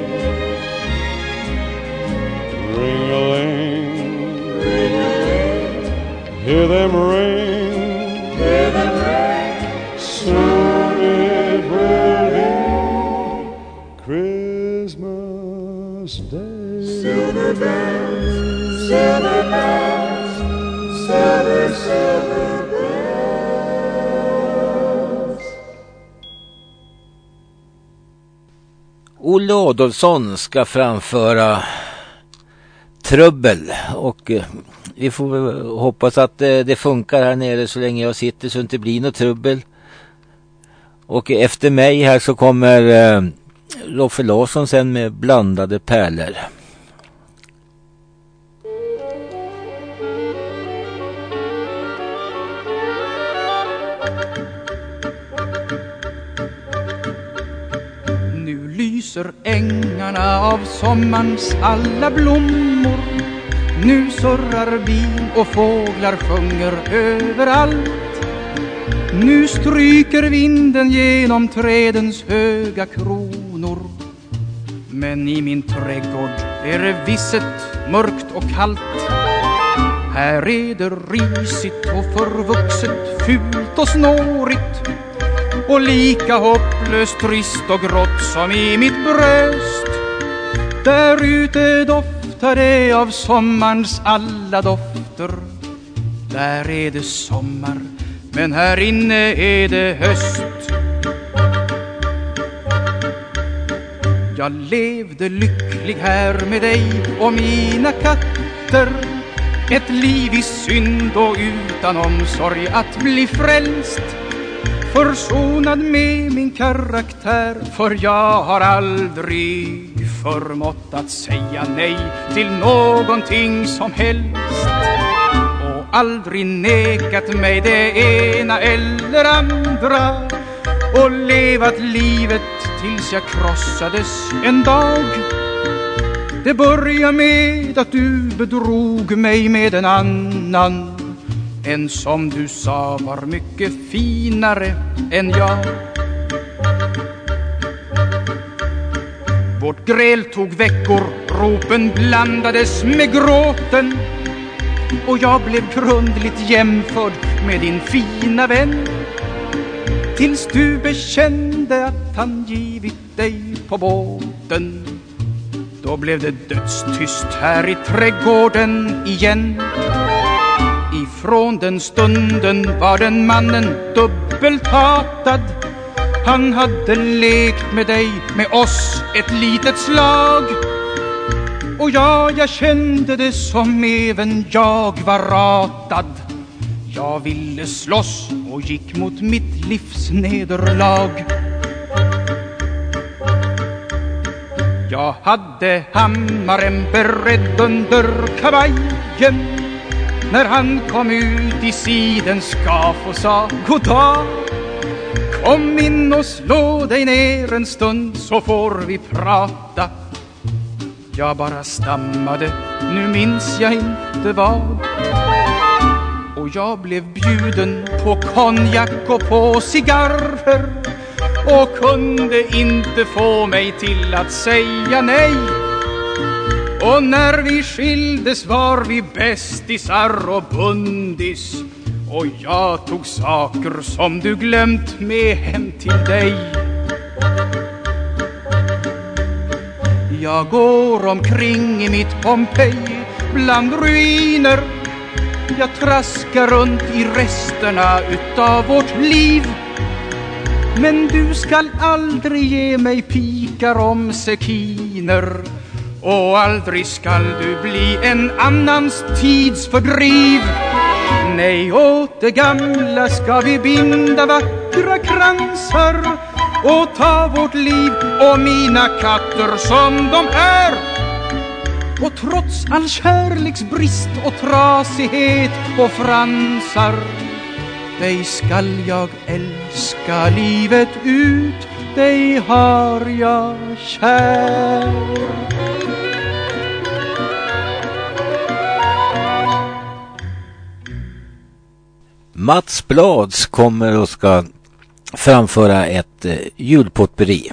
Ring-a-ling, ring-a-ling, hear them ring, hear them ring. soon it will be Christmas Day. Silver bells, silver bells, silver, silver bells. Olle Adolfsson ska framföra Trubbel och vi får hoppas att det funkar här nere så länge jag sitter så inte blir något trubbel. Och efter mig här så kommer Roffe Larsson sen med Blandade pärlor. Nu lyser ängarna av sommarns alla blommor. Nu surrar bin och fåglar sjunger överallt. Nu stryker vinden genom trädens höga kronor. Men i min trädgård är det visset, mörkt och kallt. Här är det risigt och förvuxet, fult och snårigt. Och lika hopplöst, trist och grått som i mitt bröst. Där ute doftar det av sommarns alla dofter. Där är det sommar, men här inne är det höst. Jag levde lycklig här med dig och mina katter. Ett liv i synd och utan omsorg att bli frälst. Försonad med min karaktär, för jag har aldrig förmått att säga nej till någonting som helst. Och aldrig nekat mig det ena eller andra. Och levat livet tills jag krossades en dag. Det började med att du bedrog mig med en annan. En som du sa var mycket finare än jag. Vårt gräl tog veckor, ropen blandades med gråten. Och jag blev grundligt jämförd med din fina vän. Tills du bekände att han givit dig på båten. Då blev det dödstyst här i trädgården igen. Ifrån den stunden var den mannen dubbelt hatad. Han hade lekt med dig, med oss ett litet slag. Och jag kände det som även jag var ratad. Jag ville slåss och gick mot mitt livs nederlag. Jag hade hammaren beredd under kavajen när han kom ut i sidens skaf och sa god dag. Kom in och slå dig ner en stund så får vi prata. Jag bara stammade, nu minns jag inte vad. Och jag blev bjuden på konjak och på cigarrer och kunde inte få mig till att säga nej. Och när vi skildes var vi bästisar och bundis. Och jag tog saker som du glömt med hem till dig. Jag går omkring i mitt Pompeji bland ruiner. Jag traskar runt i resterna utav vårt liv. Men du skall aldrig ge mig pikar om sekiner. Och aldrig skall du bli en annans tids fördriv. Nej, åt det gamla ska vi binda vackra kransar och ta vårt liv och mina katter som de är. Och trots all kärleksbrist och trasighet och fransar, dig skall jag älska livet ut, dig har jag kär. Mats Blads kommer och ska framföra ett julpotpurri.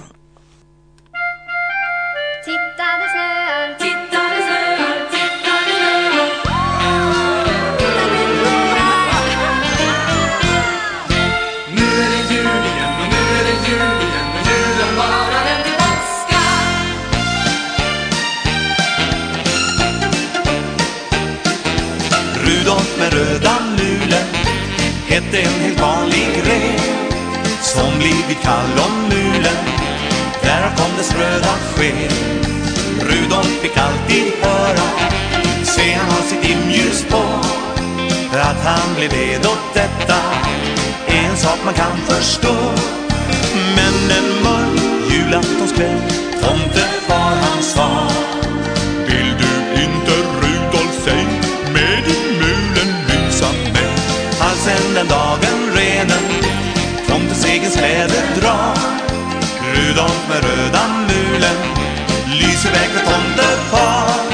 Hette en helt vanlig grej som blivit kall om mulen. Där kom dess röda sken. Rudolf fick alltid höra, se han har sitt inljus på, att han blev ved åt detta är en sak man kan förstå. Men en mörk julaftonskväll, tomtefar han sa: vill du inte Rudolf säg med din mulen lysa mig? Sen den dagen renen tomtens egen släde drar, Rudolf med röda mulen lyser väg för tomtefar.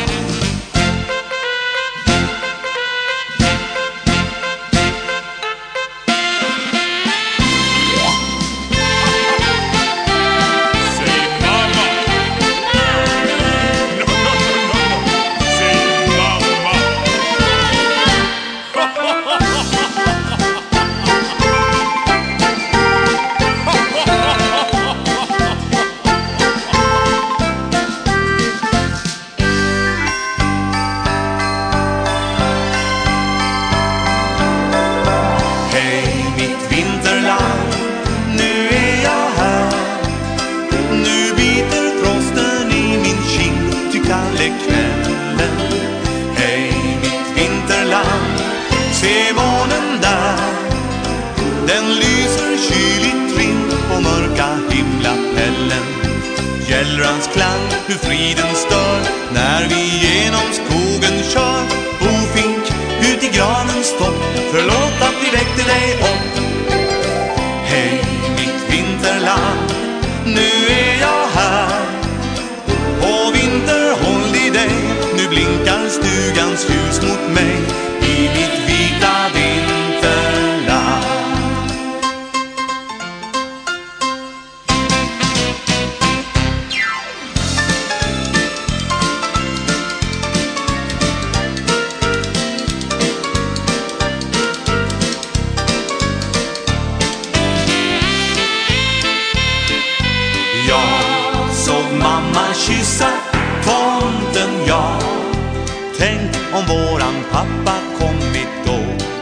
Gällrans klang, hur friden stör när vi genom skogen kör. Bofink, ut i granens topp, förlåt att vi väckte dig upp. Hej mitt vinterland, nu är jag här. På vinterhåll i dig, nu blinkar stugans ljus mot mig. I mitt vita vinterland. Kyssa tomten, ja. Tänk om våran pappa kommit då.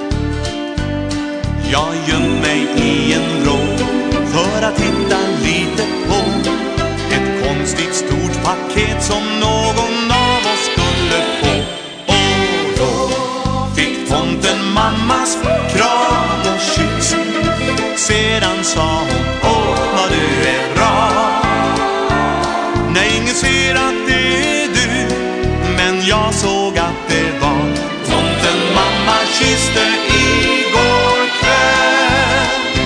Jag gömde mig i en vrå för att titta lite på ett konstigt stort paket som någon av oss skulle få. Och då fick tomten mammas kram och kyss. Sedan sa hon: åh vad du är bra. Nej, ingen ser att det är du, men jag såg att det var tomten mamma kysste igår kväll.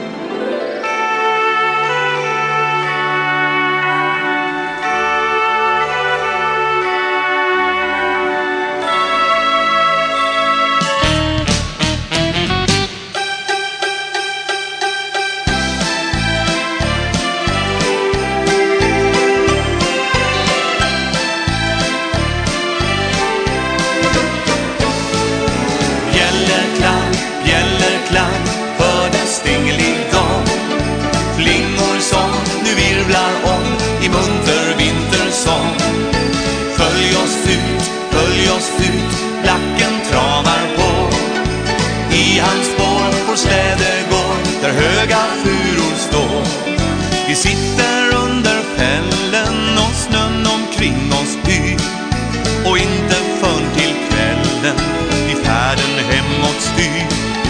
Blacken travar på. I hans spår får släde går där höga furor står. Vi sitter under fällen och snön omkring oss yr. Och inte förrän till kvällen i färden hemåt styr.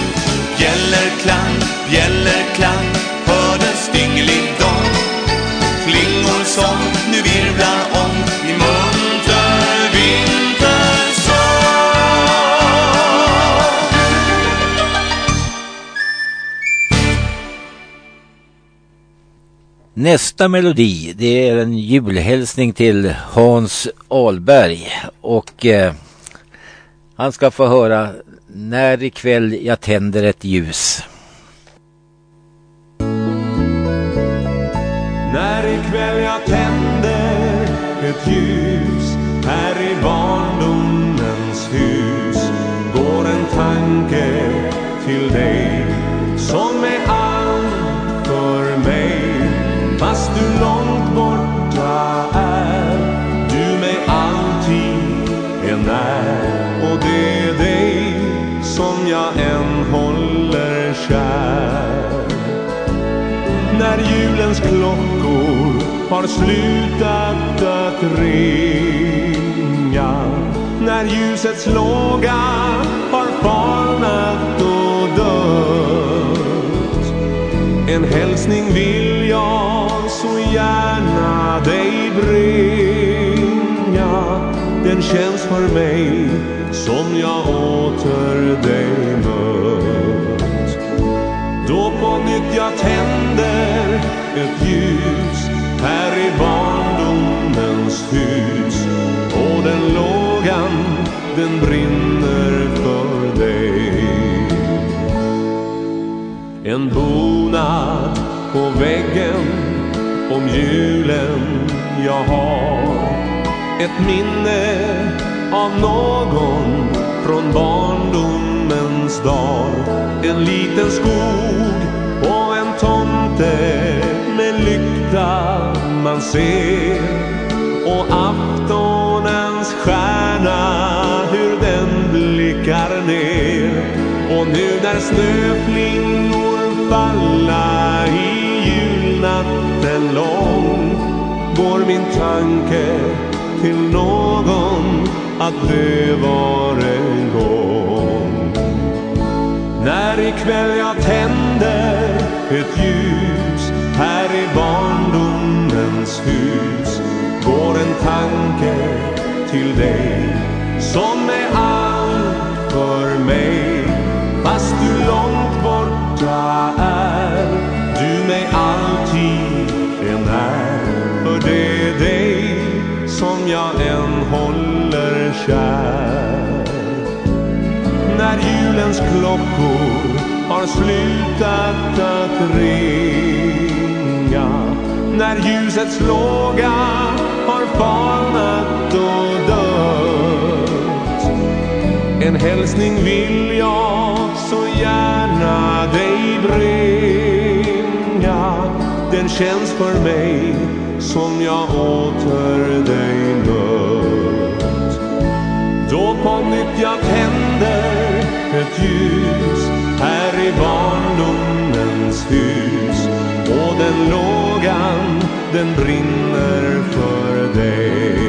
Bjällerklang, hördes dinglig dom. Flingor som nu virvlar om i munter vind. Nästa melodi, det är en julhälsning till Hans Ahlberg och han ska få höra När ikväll jag tänder ett ljus. När ikväll jag tänder ett ljus här i barndomens hus går en tanke till dig som är allt för mig. Fast du långt borta är, du mig alltid är när. Och det är dig som jag än håller kär. När julens klockor har slutat att ringa, när ljusets låga har falnat och dött, en hälsning vill jag så gärna dig bringa. Den känns för mig som jag åter dig mött. Då på nytt jag tänder ett ljus här i barndomens hus, och den lågan den brinner för dig. En bonad på väggen om julen jag har, ett minne av någon från barndomens dag. En liten skog och en tomte med lykta man ser, och aftonens stjärna hur den blickar ner. Och nu när snöflingor falla i julnatten lång, går min tanke till någon att det var en gång. När ikväll jag tänder ett ljus här i barndomens hus, går en tanke till dig som är allt för mig. Fast du långt borta är, du mig alltid är när. För det är dig som jag än håller kär. När julens klockor har slutat att ringa, när ljusets låga har falnat och dött, en hälsning vill jag så gärna dig bringa. Den känns för mig som jag åter dig mött. Då på nytt jag tänder ett ljus här i barndomens hus, och den lågan den brinner för dig.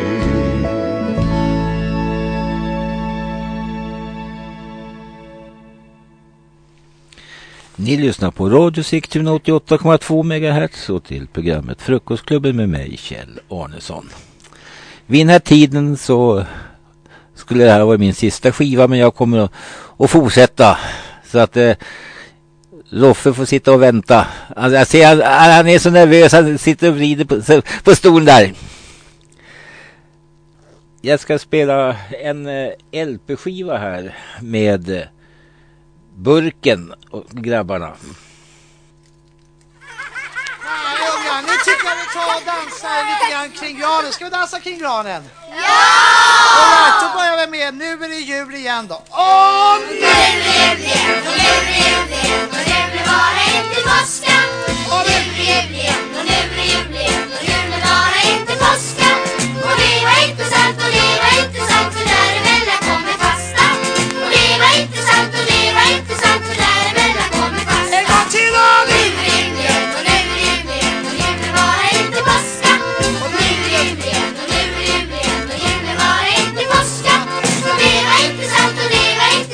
Ni lyssnar på Radio Sigtuna 88,2 MHz och till programmet Frukostklubben med mig, Kjell Arnesson. Vid den här tiden så skulle det här vara min sista skiva, men jag kommer att fortsätta. Så att Roffe får sitta och vänta. Alltså, jag ser han är så nervös, han sitter och vrider på stolen där. Jag ska spela en LP-skiva här med Burken och grabbarna. Nej, unga, nu tycker jag vi tar och dansar lite grann kring granen. Ska vi dansa kring granen? Ja! Alright, då börjar vi med Nu är det jul igen då. Och nu är det jul igen, och nu är det jul igen, och det blir bara inte påska. Och nu är det jul igen, och nu är det jul igen, och det blir bara inte påska. Och det var inte sant, och det var inte sant, för däremellan kommer fasta. Och det var inte sant, och det var inte sant, för däremellan kommer fasta. En gång till då! Nu är det jul igen, och nu är det jul igen, och det blir bara inte påska. Och nu är det jul igen, och nu är det jul igen, och det blir bara inte påska. Och det var inte sant, och det var inte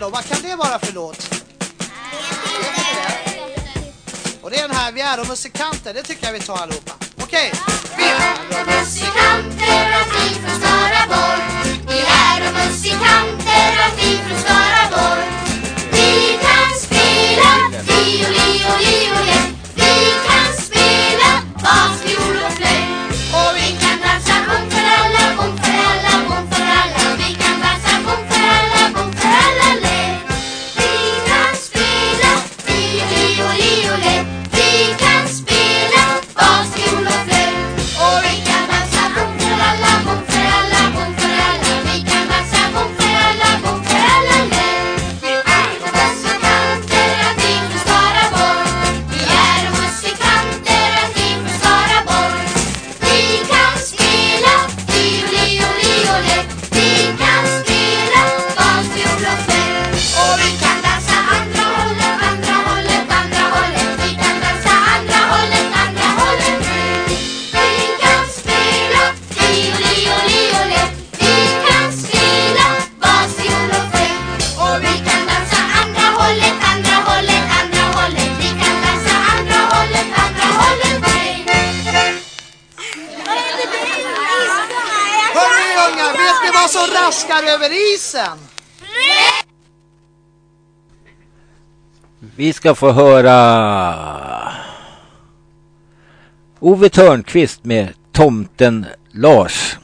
då? Vad kan det vara för låt? Och det är den här Vi är musikanter, det tycker jag vi tar allihopa. Okej. Vi är musikanter och vi från Skaraborg. Vi är musikanter och vi från Skaraborg. Vi kan spela fioli och liole. Vi kan spela bas, fiol och flöjt. Och vi kan dansa bom för alla, bom för alla, bom för alla. Vi kan dansa bom för alla, bom för alla led. Vi kan spela fioli och liole. Vi kan spela bas, fiol och flöjt. Och vi kan dansa bom för alla, bom för alla, bom för alla. Vi kan dansa bom för alla, bom för alla led. Vi är musikanter och vi från Skaraborg. Vi är musikanter och vi från Skaraborg. Vi kan spela fioli och liole. Vi kan spela bas, fiol och flöjt. Och vi kan dansa andra hållet, andra hållet, andra hållet. Vi kan dansa andra hållet, andra hållet. Vi kan spela fioli och liole. Vi kan spela bas, fiol och flöjt. Och vi kan dansa andra hållet, andra hållet, andra hållet. Vi kan dansa andra hållet, andra hållet. Hörni unga, vet ni vad som raskar över isen? Vi ska få höra Ove Törnqvist med Tomten Lars.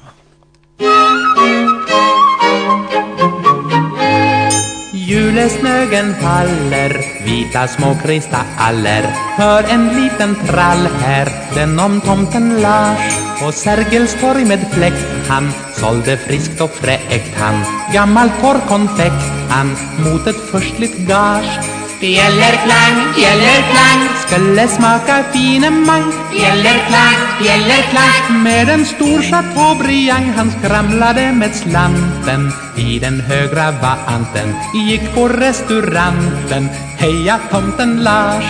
Julesnögen faller, vita små kristaller. Hör en liten trall här, den om tomten Lars. På Sergels torg med fläkt han sålde friskt och fräckt han. Gammal torr konfekt han mot ett förstligt gage. Bjällerklang, bjällerklang, skulle smaka finemang. Bjällerklang, bjällerklang, med en stor Chateaubriand han skramlade med slanten. I den högra vanten gick på restauranten. Heja tomten Lars.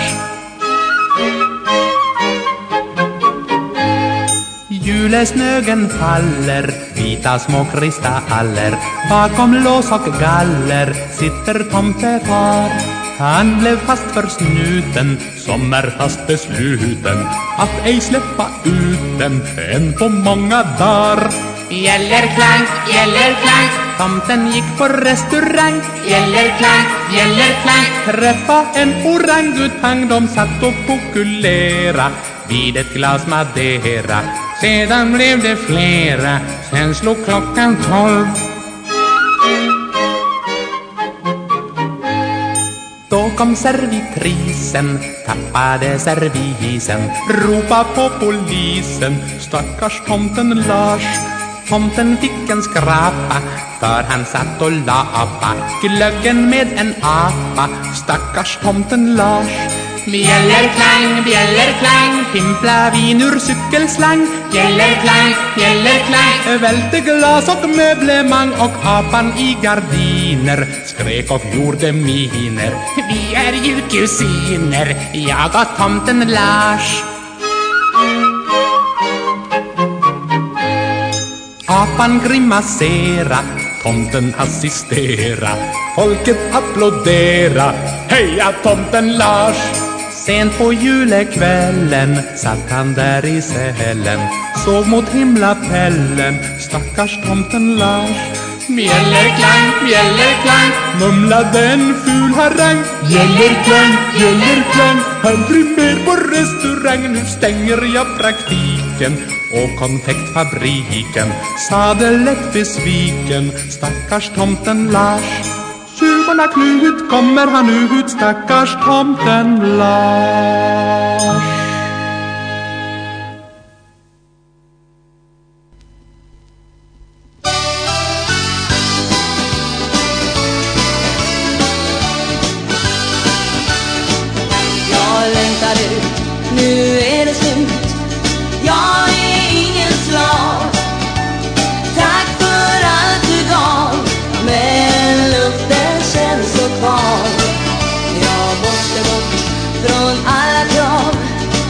Julesnögen faller, vita små kristaller. Bakom lås och galler sitter tomtefar. Han blev fast för snuten, som är fast besluten att ej släppa ut den än på många dagar. Bjällerklang, bjällerklang, tomten gick på restaurang. Bjällerklang, bjällerklang, träffa en orangutang. De satt och pokulera vid ett glas Madeira. Sedan blev det flera, sen slog klockan 12. Då kom servitrisen, tappade servisen. Ropa på polisen, stackars tomten Lars. Tomten fick en skrapa, för han satt och lapa glöggen med en apa, stackars tomten Lars. Bjällerklang, bjällerklang, pimpla vin ur cykelslang. Bjällerklang, bjällerklang, välte glas och möblemang. Och apan i gardiner skrek och gjorde miner. Vi är ju kusiner, jag och tomten Lars. Apan grimasera, tomten assistera. Folket applådera, heja tomten Lars. Sent på julekvällen satt han där i cellen, såg mot himlapellen, stackars tomten Lars. Bjällerklang, bjällerklang, mumlade en ful harang. Bjällerklang, bjällerklang, aldrig mer på restaurang. Nu stänger jag praktiken och konfektfabriken, sade lätt besviken, stackars tomten Lars. Tjuvarna Knut, kommer han ut, stackars tomten Lars. Jag längtar ut, nu är det slut. Jag är ingen slav. Tack för allt du gav, men luften känns så kvar. Jag måste bort från alla krav.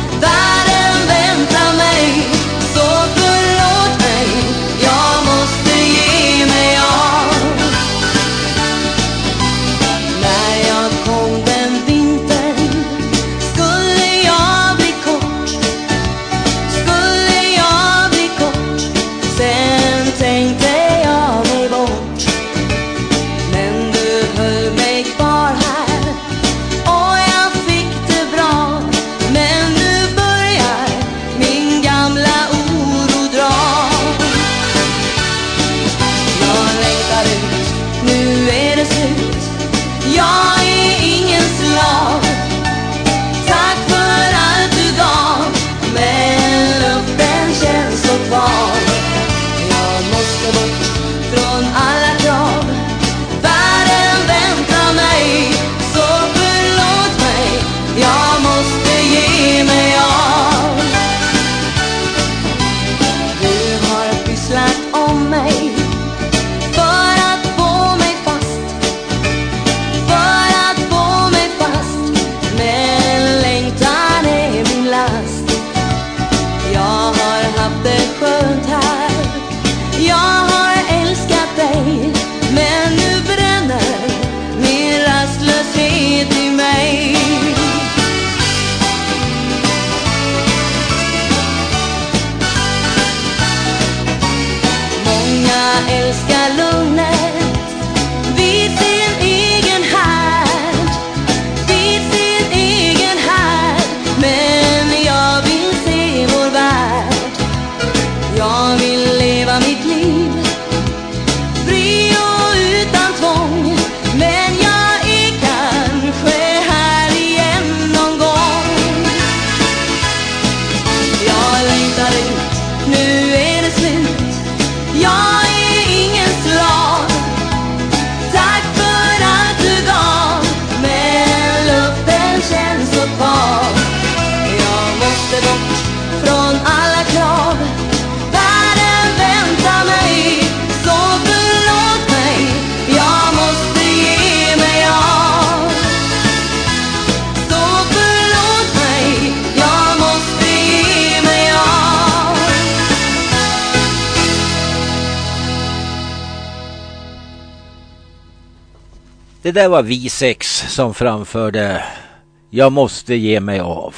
Det där var Vi 6 som framförde Jag måste ge mig av.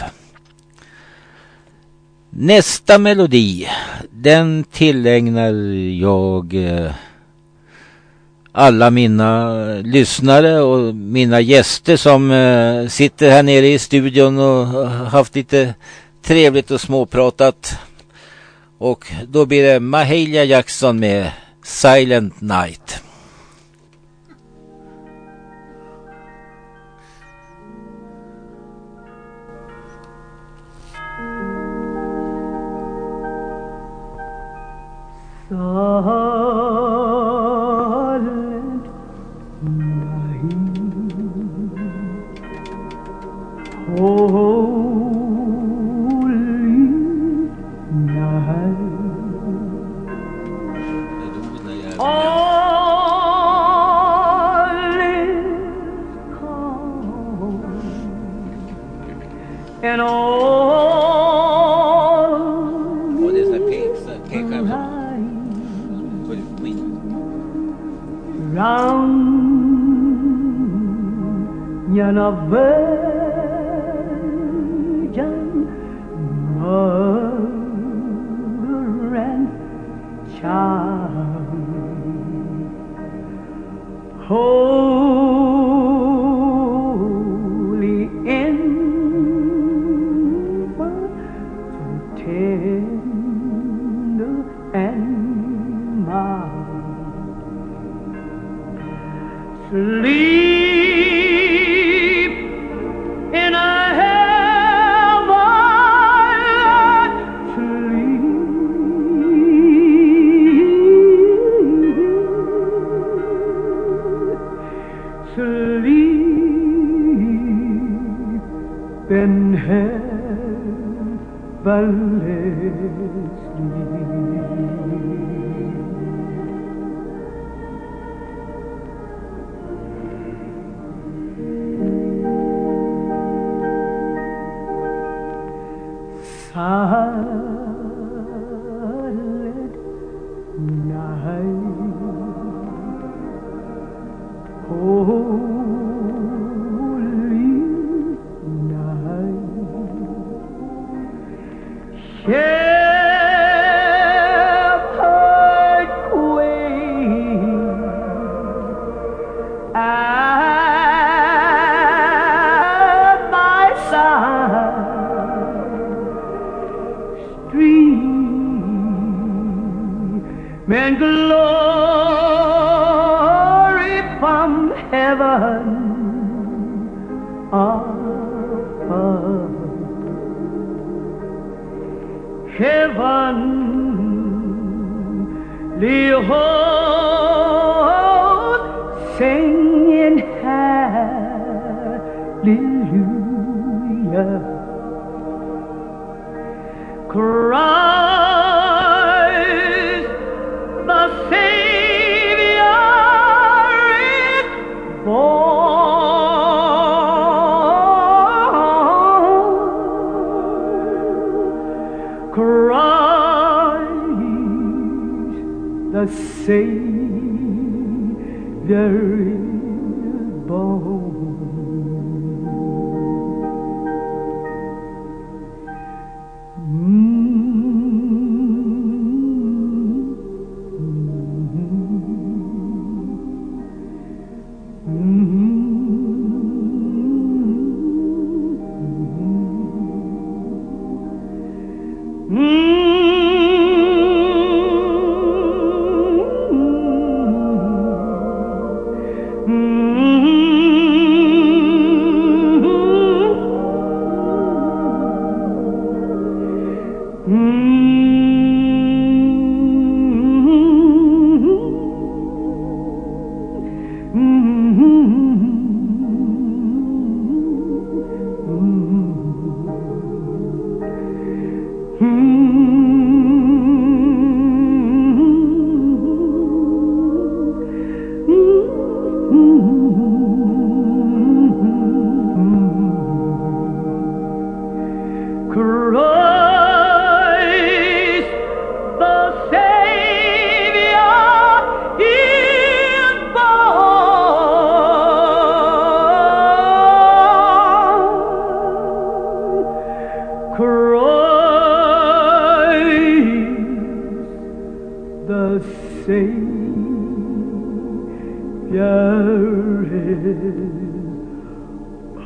Nästa melodi, den tillägnar jag alla mina lyssnare och mina gäster som sitter här nere i studion och haft lite trevligt och småpratat. Och då blir det Mahalia Jackson med Silent Night. Silent night, holy night, all is calm, and all round yana virgin mother and child, holy infant, so tender and mild. Sleep in a heaven, sleep in heavenless silent night, holy night, shepherd queen at my side, men glory from heaven above, heavenly host singing hallelujah. Christ the Savior is born. Christ the Savior is born.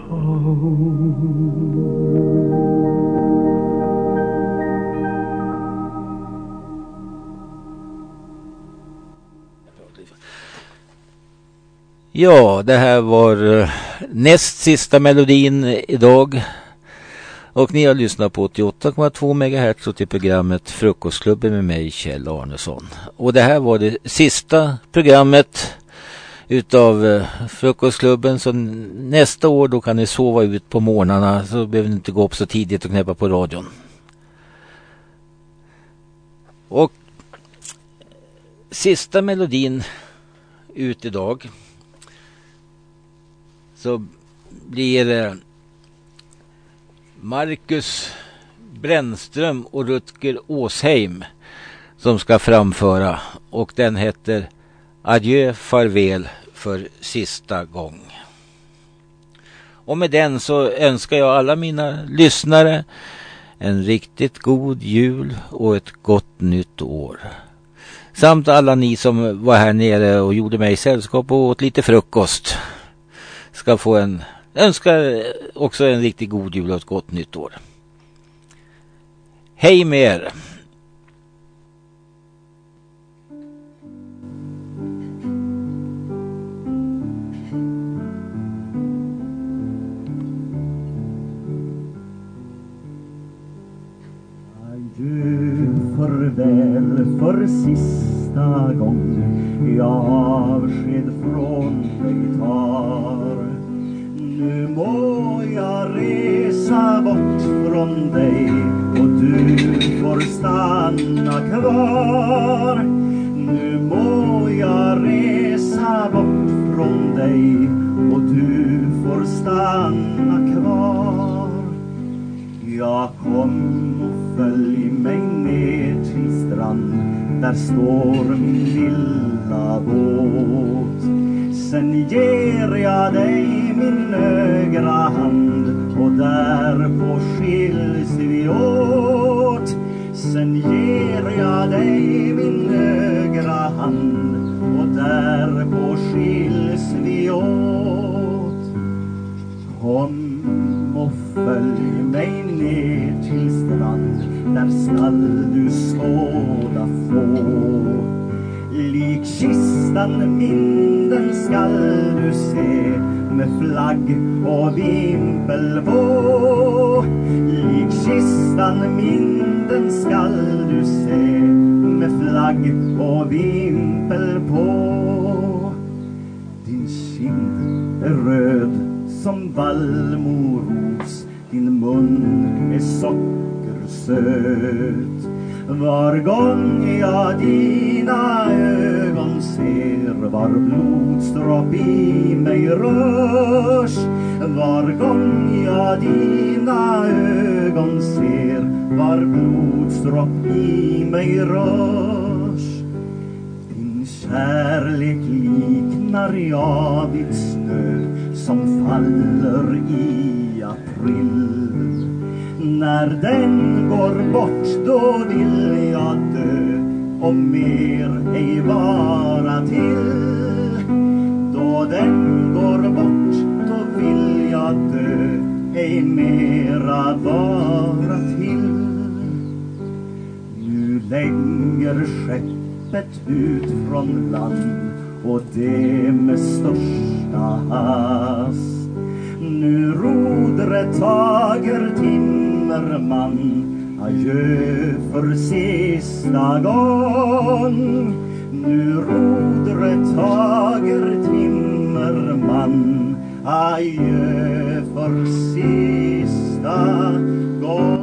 Ja, det här var näst sista melodin idag. Och ni har lyssnat på 88,2 MHz och till programmet Frukostklubben med mig, Kjell Arnesson. Och det här var det sista programmet utav Frukostklubben. Så nästa år då kan ni sova ut på morgnarna, så behöver ni inte gå upp så tidigt och knäppa på radion. Och sista melodin ut idag så blir det Marcus Brännström och Rutger Åsheim som ska framföra, och den heter Adjö farväl för sista gång. Och med den så önskar jag alla mina lyssnare en riktigt god jul och ett gott nytt år. Samt alla ni som var här nere och gjorde mig sällskap och åt lite frukost ska få önskar också en riktigt god jul och ett gott nytt år. Hej med er! Farväl för sista gång jag avsked från dig tar. Nu må jag resa bort från dig och du får stanna kvar. Nu må jag resa bort från dig och du får stanna kvar. Jag kom och följ mig ner till strand, där står min lilla båt. Sen ger jag dig min högra hand och därpå skiljs vi åt. Sen ger jag dig min högra hand och därpå skiljs vi åt. Kom och följ mig ner till strand, där skall du skåda få. Lik kistan min den skall du se, med flagg och vimpel på. Lik kistan min den skall du se, med flagg och vimpel på. Din kind är röd som vallmoros, din mun är sockersöt. Var gång jag dina ögon ser, var blodsdropp i mig rörs. Var gång jag dina ögon ser, var blodsdropp i mig rörs. Din kärlek liknar jag vid snö som faller i april. När den går bort då vill jag dö och mer ej vara till. Då den går bort då vill jag dö, ej mera vara till. Nu lägger skeppet ut från land och det med största hast. Nu rodret tager timmerman, adjö för sista gång. Nu rodret tager timmerman, adjö för sista gång.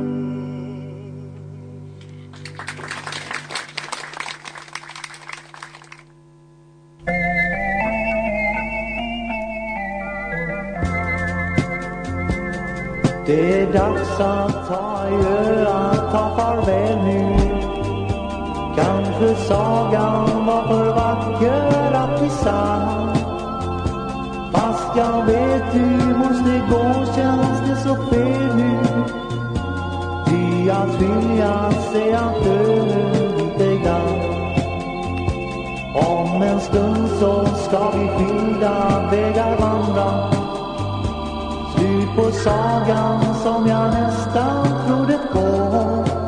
Det är dags att ta adjö, att ta farväl nu. Kanske sagan var för vacker att bli sann. Fast jag vet hur måste gå, känns det så fel nu. Ty att skiljas är att dö lite grann. Om en stund så ska vi skilda vägar vandra. på sagan som jag nästan trodde på.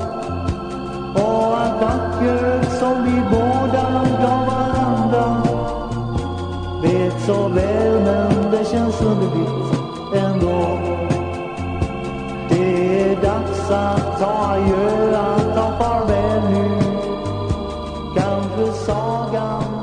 Och allt vackert som vi båda gav varandra. Vet så väl men det känns underligt ändå. Det är dags att ta adjö, att ta farväl nu. Kanske sagan